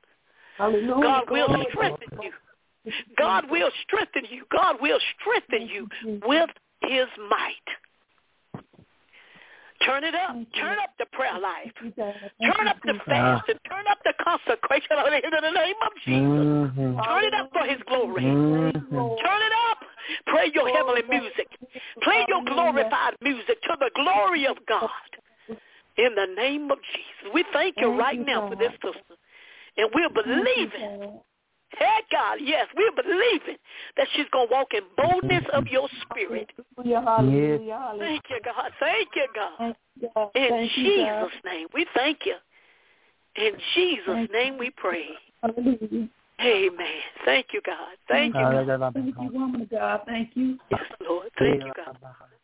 Speaker 6: God will strengthen you. God will strengthen you. God will strengthen you with His might. Turn it up. Turn up the prayer life. Turn up the fast and turn up the consecration in the name of Jesus. Turn it up for His glory. Turn it up. Pray your heavenly music. Play your glorified music to the glory of God. In the name of Jesus. We thank you right now for this sister. And we're believing. Hey, God, yes, we're believing that she's going to walk in boldness of your spirit.
Speaker 9: Hallelujah.
Speaker 6: Thank you, God. Thank you, God. In Jesus' name, we thank you. In Jesus' name we pray. Amen. Thank you, God. Thank you, God.
Speaker 9: Thank you, woman of God. Thank you.
Speaker 6: Yes, Lord. Thank you, God.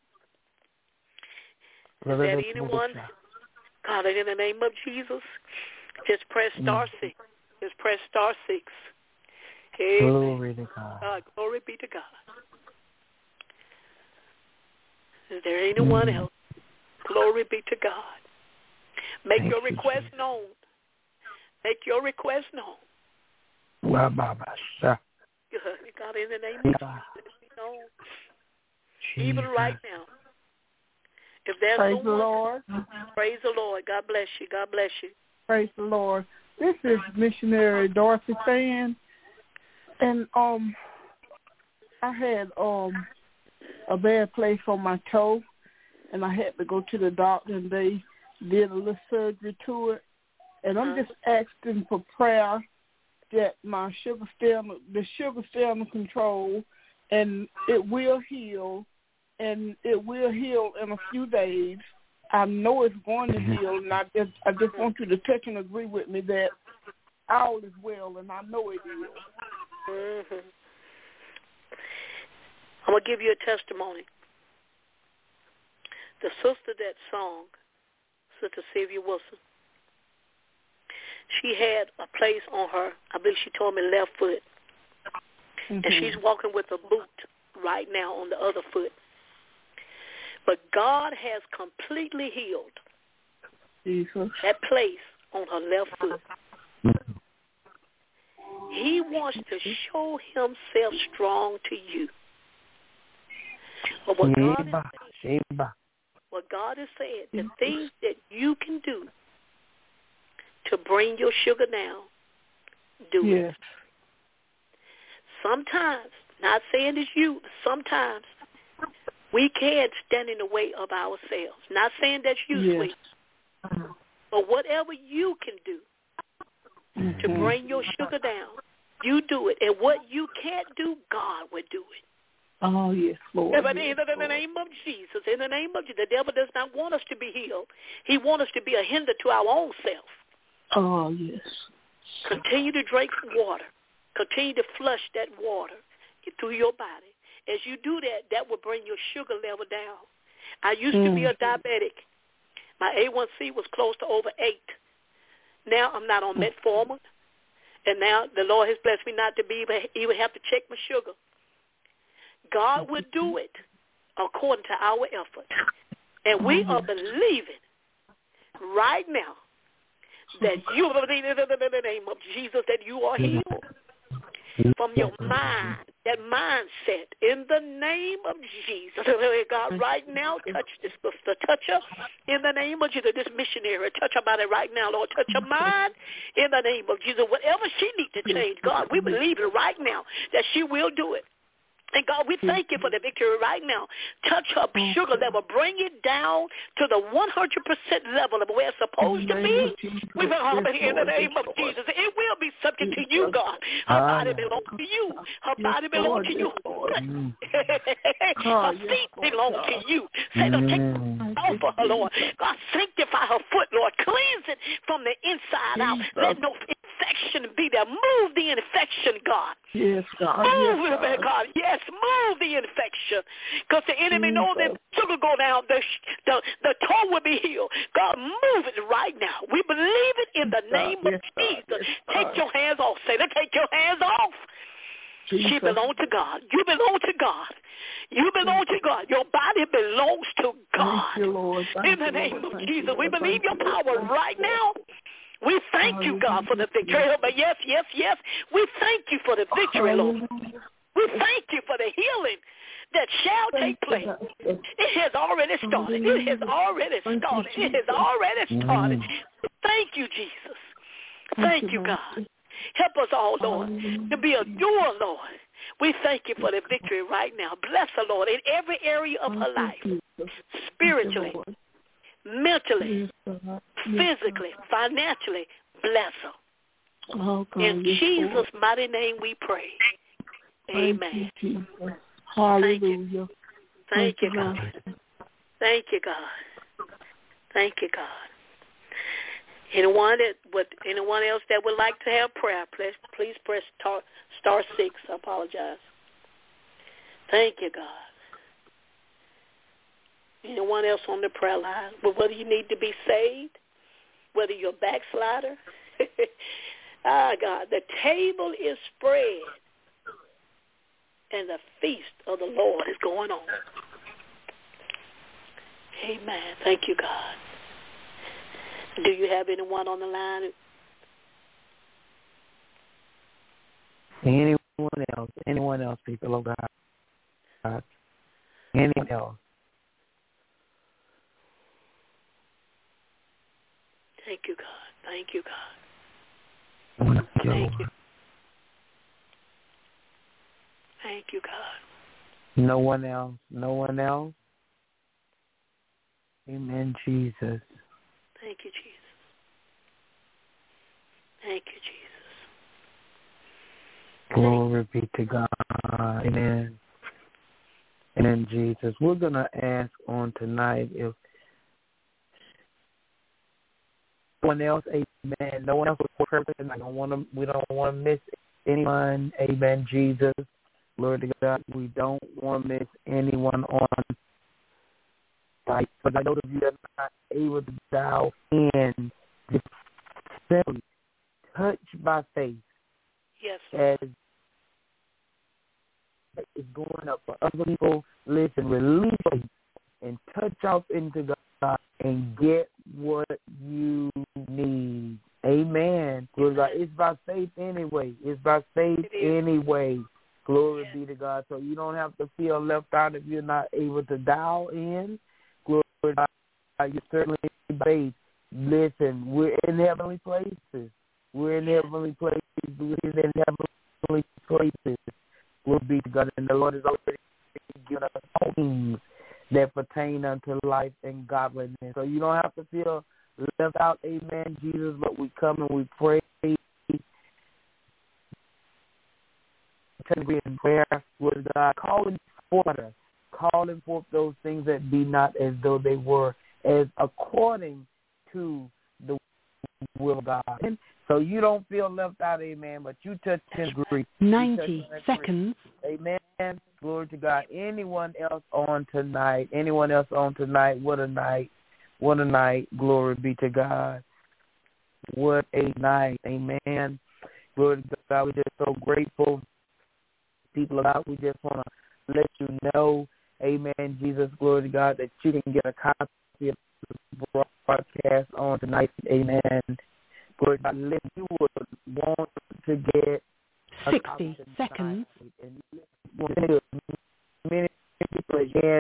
Speaker 6: Is there anyone? God, in the name of Jesus, just press star 6. Just press star 6. Amen.
Speaker 4: Glory to God.
Speaker 6: Glory be to God. Is there anyone else? Glory be to God. Make your request known. Make your request known. God, in the name of Jesus, be known. Even right now. If there's
Speaker 3: Praise
Speaker 6: no
Speaker 3: the
Speaker 6: one,
Speaker 3: Lord.
Speaker 6: Praise the Lord. God bless you. God bless you.
Speaker 3: Praise the Lord. This is missionary Dorothy Fan. And I had a bad place on my toe, and I had to go to the doctor, and they did a little surgery to it. And I'm just asking for prayer that my sugar stay under control, and it will heal, and it will heal in a few days. I know it's going to heal, and I just want you to touch and agree with me that all is well, and I know it is.
Speaker 6: Mm-hmm. I'm going to give you a testimony. The sister that sung, Sister Sylvia Wilson, she had a place on her, I believe she told me, left foot. And she's walking with a boot right now on the other foot. But God has completely healed that place on her left foot. He wants to show himself strong to you. But what God is saying, the things that you can do to bring your sugar down, do it. Sometimes, not saying it's you, but sometimes we can't stand in the way of ourselves. Not saying that's you, sweet. But whatever you can do to bring your sugar down, you do it. And what you can't do, God will do it.
Speaker 3: Oh, yes, Lord.
Speaker 6: But in the name of Jesus, the devil does not want us to be healed. He wants us to be a hinder to our own self.
Speaker 3: Oh, yes.
Speaker 6: Continue to drink water. Continue to flush that water through your body. As you do that, that will bring your sugar level down. I used to be a diabetic. My A1C was close to over 8. Now I'm not on metformin. And now the Lord has blessed me not to be even have to check my sugar. God will do it according to our effort. And we are believing right now that you, in the name of Jesus, that you are healed from your mind, that mindset, in the name of Jesus. God, right now, touch this sister. Touch her in the name of Jesus, this missionary. Touch her body right now, Lord. Touch her mind in the name of Jesus. Whatever she needs to change, God, we believe it right now that she will do it. And God, we thank you for the victory right now. Touch her sugar level. Bring it down to the 100% level of where it's supposed to be. We will in the name of Jesus. It will be subject to you, God. Her body belongs to you. Her body belongs to you. Her feet belong to you. Satan, take off of her, Lord. God, sanctify her foot, Lord. Cleanse it from the inside out. Let no infection be there. Move the infection, God.
Speaker 3: Yes, God.
Speaker 6: Move it, God. Yes, move the infection. Because the enemy knows that sugar go down, the toe will be healed. God, move it right now. We believe it in the name of Jesus. Take your hands off, Satan. Take your hands off. She belongs to God. You belong to God. You belong to God. Your body belongs to God.
Speaker 3: Thank you, Lord.
Speaker 6: In the name of Jesus, we believe your power right now. We thank you, God, for the victory. But yes, we thank you for the victory, Lord. We thank you for the healing that shall take place. It has already started. It has already started. It has already started. Thank you, Jesus. Thank you, God. Help us all, Lord, to be a doer, Lord. We thank you for the victory right now. Bless her, Lord, in every area of her life, spiritually, mentally, physically, financially. Bless her. In Jesus' mighty name we pray. Amen.
Speaker 3: Hallelujah.
Speaker 6: Thank you, God. Thank you, God. Thank you, God. Anyone else that would like to have prayer, please press star 6. I apologize. Thank you, God. Anyone else on the prayer line? But whether you need to be saved, whether you're a backslider, God, the table is spread and the feast of the Lord is going on. Amen. Thank you, God. Do you have anyone on the line?
Speaker 2: Anyone else, people of God. Anyone else.
Speaker 6: Thank you, God. Thank you, God. Thank you. Thank you, God.
Speaker 4: No one else. No one else. Amen, Jesus.
Speaker 6: Thank you, Jesus. Thank you, Jesus.
Speaker 4: Glory be to God. Amen. Amen, Jesus. We're going to ask on tonight if no one else, amen, no one else will pray. We don't want to miss anyone. Amen, Jesus. Glory to God. We don't want to miss anyone on right. But I know that you are not able to dial in, just simply touch by faith.
Speaker 6: Yes.
Speaker 4: As is going up for other people, listen, release faith and touch off into God and get what you need. Amen. Glory to God. It's by faith anyway. It's by faith anyway. Glory be to God. So you don't have to feel left out if you're not able to dial in. Glory to God. You certainly faith. Listen, we're in heavenly places. We're in heavenly places. We're in heavenly places. Glory be to God. And the Lord has already given us all things that pertain unto life and godliness. So you don't have to feel left out. Amen, Jesus. But we come and we pray. To be in prayer with God, calling forth those things that be not as though they were, as according to the will of God. And so you don't feel left out, amen, but you touch and agree.
Speaker 1: 90 seconds.
Speaker 4: Amen. Glory to God. Anyone else on tonight? What a night. What a night. Glory be to God. What a night. Amen. Glory to God. We're just so grateful. People about, we just want to let you know, amen, Jesus, glory to God, that you can get a copy of the broadcast on tonight, amen. Glory to God, if you would want to get
Speaker 1: 60 seconds.
Speaker 4: And many people again,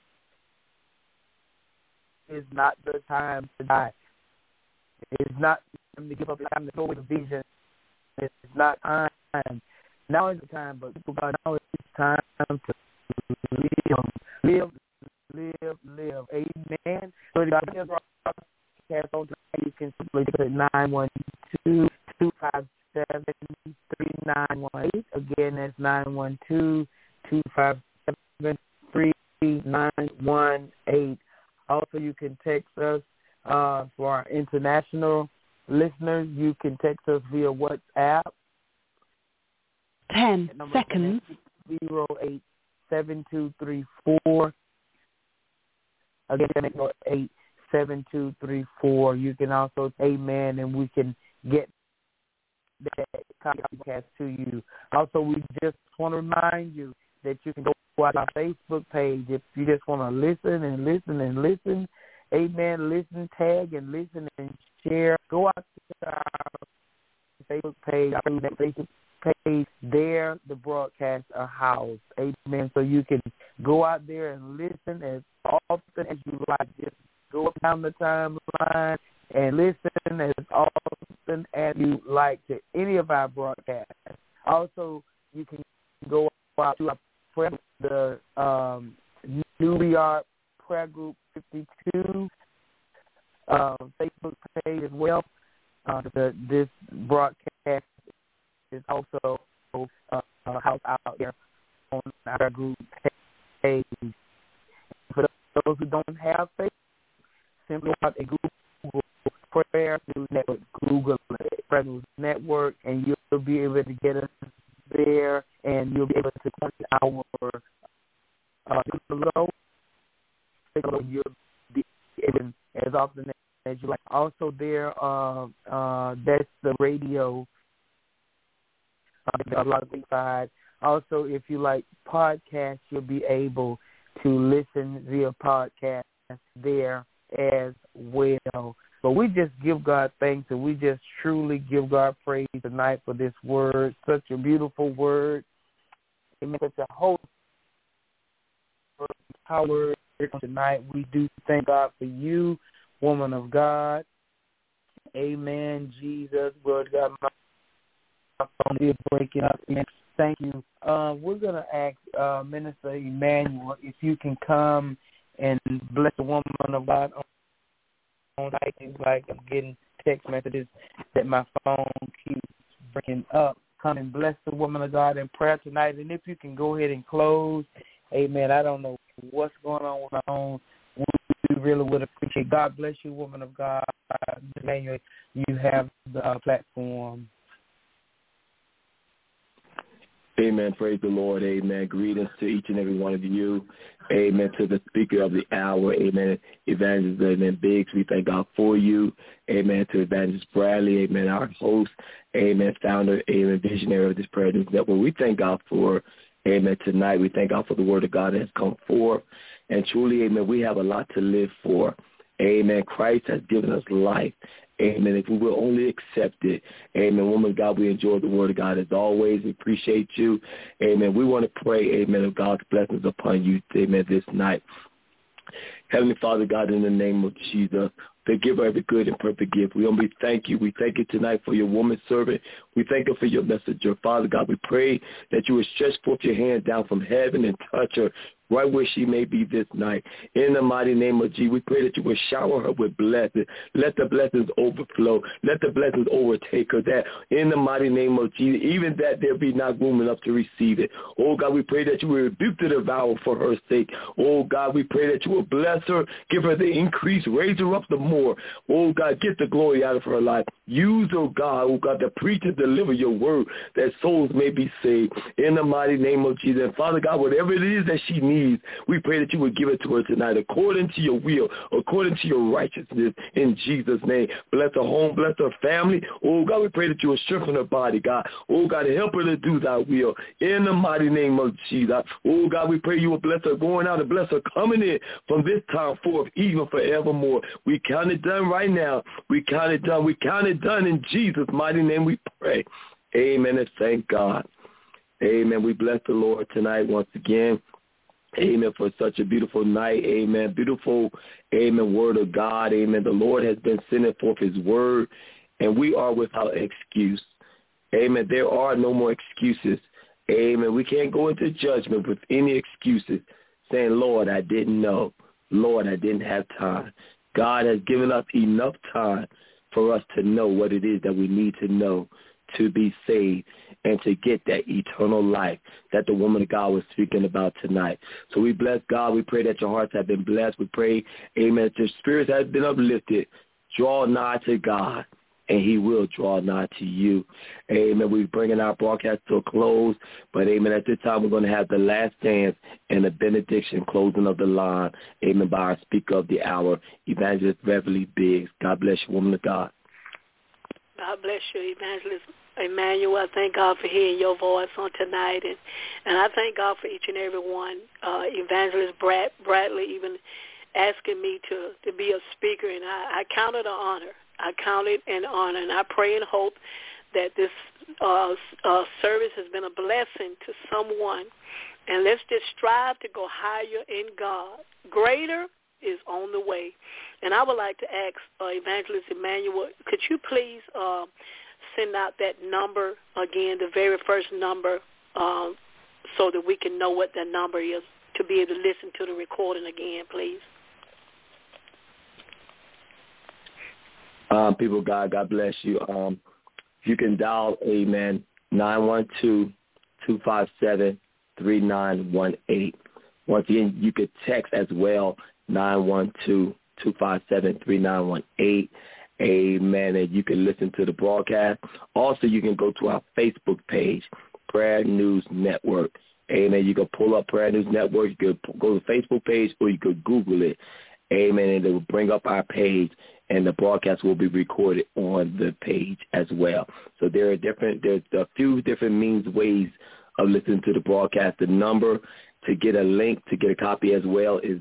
Speaker 4: it's not the time to die. It's not time to give up, time to go with the vision. It's not time. Now is the time, but people, God, now it's time to live. Amen. So the God broadcast on tonight, you can simply go to 912-257-3918. Again, that's 912-257-3918. Also, you can text us for our international listeners. You can text us via WhatsApp.
Speaker 1: 10 seconds.
Speaker 4: 087234. Again, 87234. You can also, amen, and we can get that podcast to you. Also, we just want to remind you that you can go out our Facebook page if you just want to listen and listen and listen. Amen. Listen, tag, and listen and share. Go out to our Facebook page. Our Facebook page there, the broadcasts are housed. Amen. So you can go out there and listen as often as you like. Just go down the timeline and listen as often as you like to any of our broadcasts. Also, you can go out to our prayer, the New York Prayer Group 52 Facebook page as well. This broadcast is also housed out there on our group page. For those who don't have faith, simply go out and Google Prayer News Network, Google Prayer News Network, and you'll be able to get us there, and you'll be able to point our below. You'll be able, as often as you like. Also, there, that's the radio. Side. Also, if you like podcasts, you'll be able to listen via podcast there as well. But we just give God thanks, and we just truly give God praise tonight for this word, such a beautiful word. Amen. Such a holy power tonight. We do thank God for you, woman of God. Amen. Jesus, glory to God. My phone is breaking up. Thank you. We're going to ask Minister Emmanuel if you can come and bless the woman of God on night. It's like I'm getting text messages that my phone keeps breaking up. Come and bless the woman of God in prayer tonight. And if you can go ahead and close, amen. I don't know what's going on with my phone. We really would appreciate. God bless you, woman of God. Emmanuel, you have the platform.
Speaker 10: Amen. Praise the Lord. Amen. Greetings to each and every one of you. Amen. To the speaker of the hour. Amen. Evangelist, amen. Biggs, we thank God for you. Amen. To Evangelist Bradley. Amen. Our host. Amen. Founder. Amen. Visionary of this prayer news network. We thank God for, amen, tonight. We thank God for the word of God that has come forth. And truly, amen, we have a lot to live for. Amen. Christ has given us life. Amen. If we will only accept it. Amen. Woman of God, we enjoy the word of God as always. We appreciate you. Amen. We want to pray, amen, of God's blessings upon you, amen, this night. Heavenly Father, God, in the name of Jesus, to give her every good and perfect gift. We only thank you. We thank you tonight for your woman servant. We thank you for your messenger. Father God, we pray that you would stretch forth your hand down from heaven and touch her right where she may be this night. In the mighty name of Jesus, we pray that you will shower her with blessings. Let the blessings overflow. Let the blessings overtake her. That in the mighty name of Jesus, even that there be not room enough to receive it. Oh, God, we pray that you will rebuke the devourer for her sake. Oh, God, we pray that you will bless her, give her the increase, raise her up the more. Oh, God, get the glory out of her life. Use, oh, God, to preach and deliver your word that souls may be saved. In the mighty name of Jesus. And Father God, whatever it is that she needs, we pray that you would give it to her tonight according to your will, according to your righteousness, in Jesus' name. Bless her home, bless her family. Oh, God, we pray that you will strengthen her body, God. Oh, God, help her to do thy will in the mighty name of Jesus. Oh, God, we pray you will bless her going out and bless her coming in from this time forth, even forevermore. We count it done right now. We count it done. We count it done in Jesus' mighty name we pray. Amen and thank God. Amen. We bless the Lord tonight once again. Amen, for such a beautiful night. Amen. Beautiful, amen, word of God. Amen. The Lord has been sending forth his word, and we are without excuse. Amen. There are no more excuses. Amen. We can't go into judgment with any excuses saying, Lord, I didn't know. Lord, I didn't have time. God has given us enough time for us to know what it is that we need to know to be saved and to get that eternal life that the woman of God was speaking about tonight. So we bless God. We pray that your hearts have been blessed. We pray, amen, that your spirits have been uplifted. Draw nigh to God, and he will draw nigh to you. Amen. We're bringing our broadcast to a close, but, amen, at this time we're going to have the last dance and the benediction closing of the line, amen, by our speaker of the hour, Evangelist Beverly Biggs. God bless you, woman of God.
Speaker 6: God bless you, Evangelist Emmanuel. I thank God for hearing your voice on tonight, and I thank God for each and every one. Evangelist Bradley even asking me to be a speaker, and I count it an honor. I count it an honor, and I pray and hope that this service has been a blessing to someone. And let's just strive to go higher in God. Greater is on the way. And I would like to ask Evangelist Emmanuel, could you please send out that number again, the very first number, so that we can know what that number is to be able to listen to the recording again, please?
Speaker 10: People of God, God bless you. You can dial, amen, 912-257-3918. Once again, you could text as well, 912-257-3918. Amen. And you can listen to the broadcast. Also, you can go to our Facebook page, Prayer News Network. Amen. You can pull up Prayer News Network. You can go to the Facebook page, or you could Google it. Amen. And it will bring up our page, and the broadcast will be recorded on the page as well. So there's a few different ways of listening to the broadcast. The number to get a link, to get a copy as well, is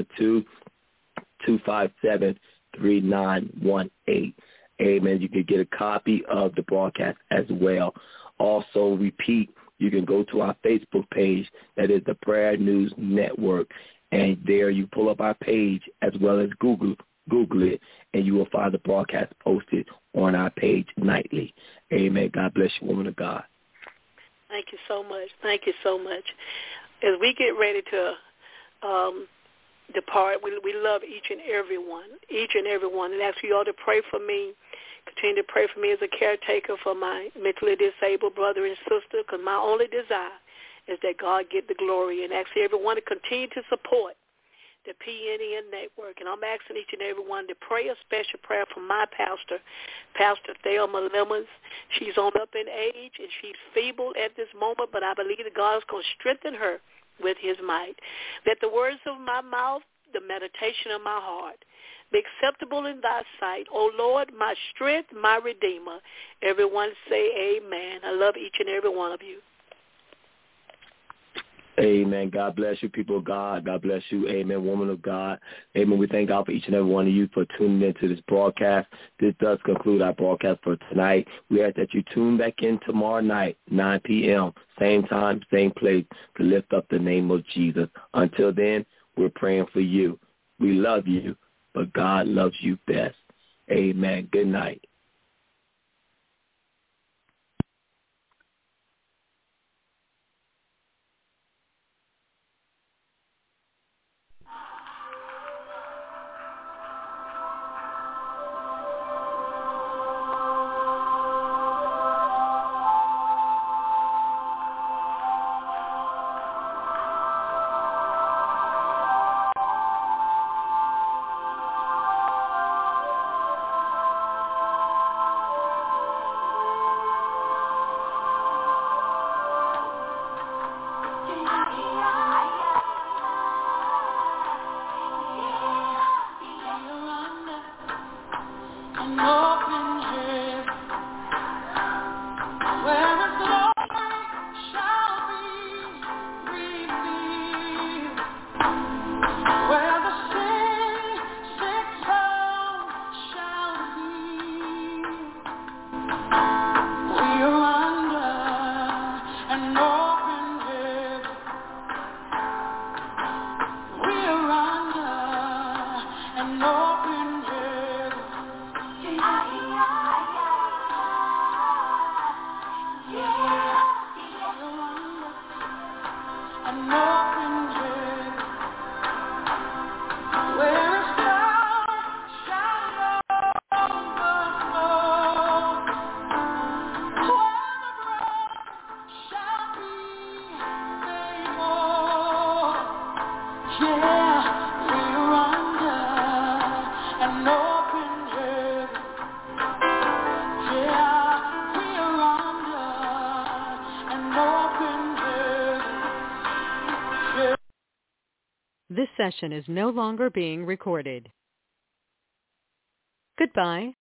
Speaker 10: 912-257-3918. Amen. You can get a copy of the broadcast as well. Also, repeat, you can go to our Facebook page. That is the Prayer News Network. And there you pull up our page as well as Google it, and you will find the broadcast posted on our page nightly. Amen. God bless you, woman of God.
Speaker 6: Thank you so much. Thank you so much. As we get ready to depart, we love each and every one, and ask you all to pray for me. Continue to pray for me as a caretaker for my mentally disabled brother and sister, because my only desire is that God get the glory, and ask everyone to continue to support the PNN Network. And I'm asking each and every one to pray a special prayer for my pastor, Pastor Thelma Lemons. She's on up in age, and she's feeble at this moment, but I believe that God is going to strengthen her with his might. Let the words of my mouth, the meditation of my heart, be acceptable in thy sight, O Lord, my strength, my Redeemer. Everyone say amen. I love each and every one of you.
Speaker 10: Amen. God bless you, people of God. God bless you. Amen, woman of God. Amen. We thank God for each and every one of you for tuning into this broadcast. This does conclude our broadcast for tonight. We ask that you tune back in tomorrow night, 9 p.m., same time, same place, to lift up the name of Jesus. Until then, we're praying for you. We love you, but God loves you best. Amen. Good night.
Speaker 1: This session is no longer being recorded. Goodbye.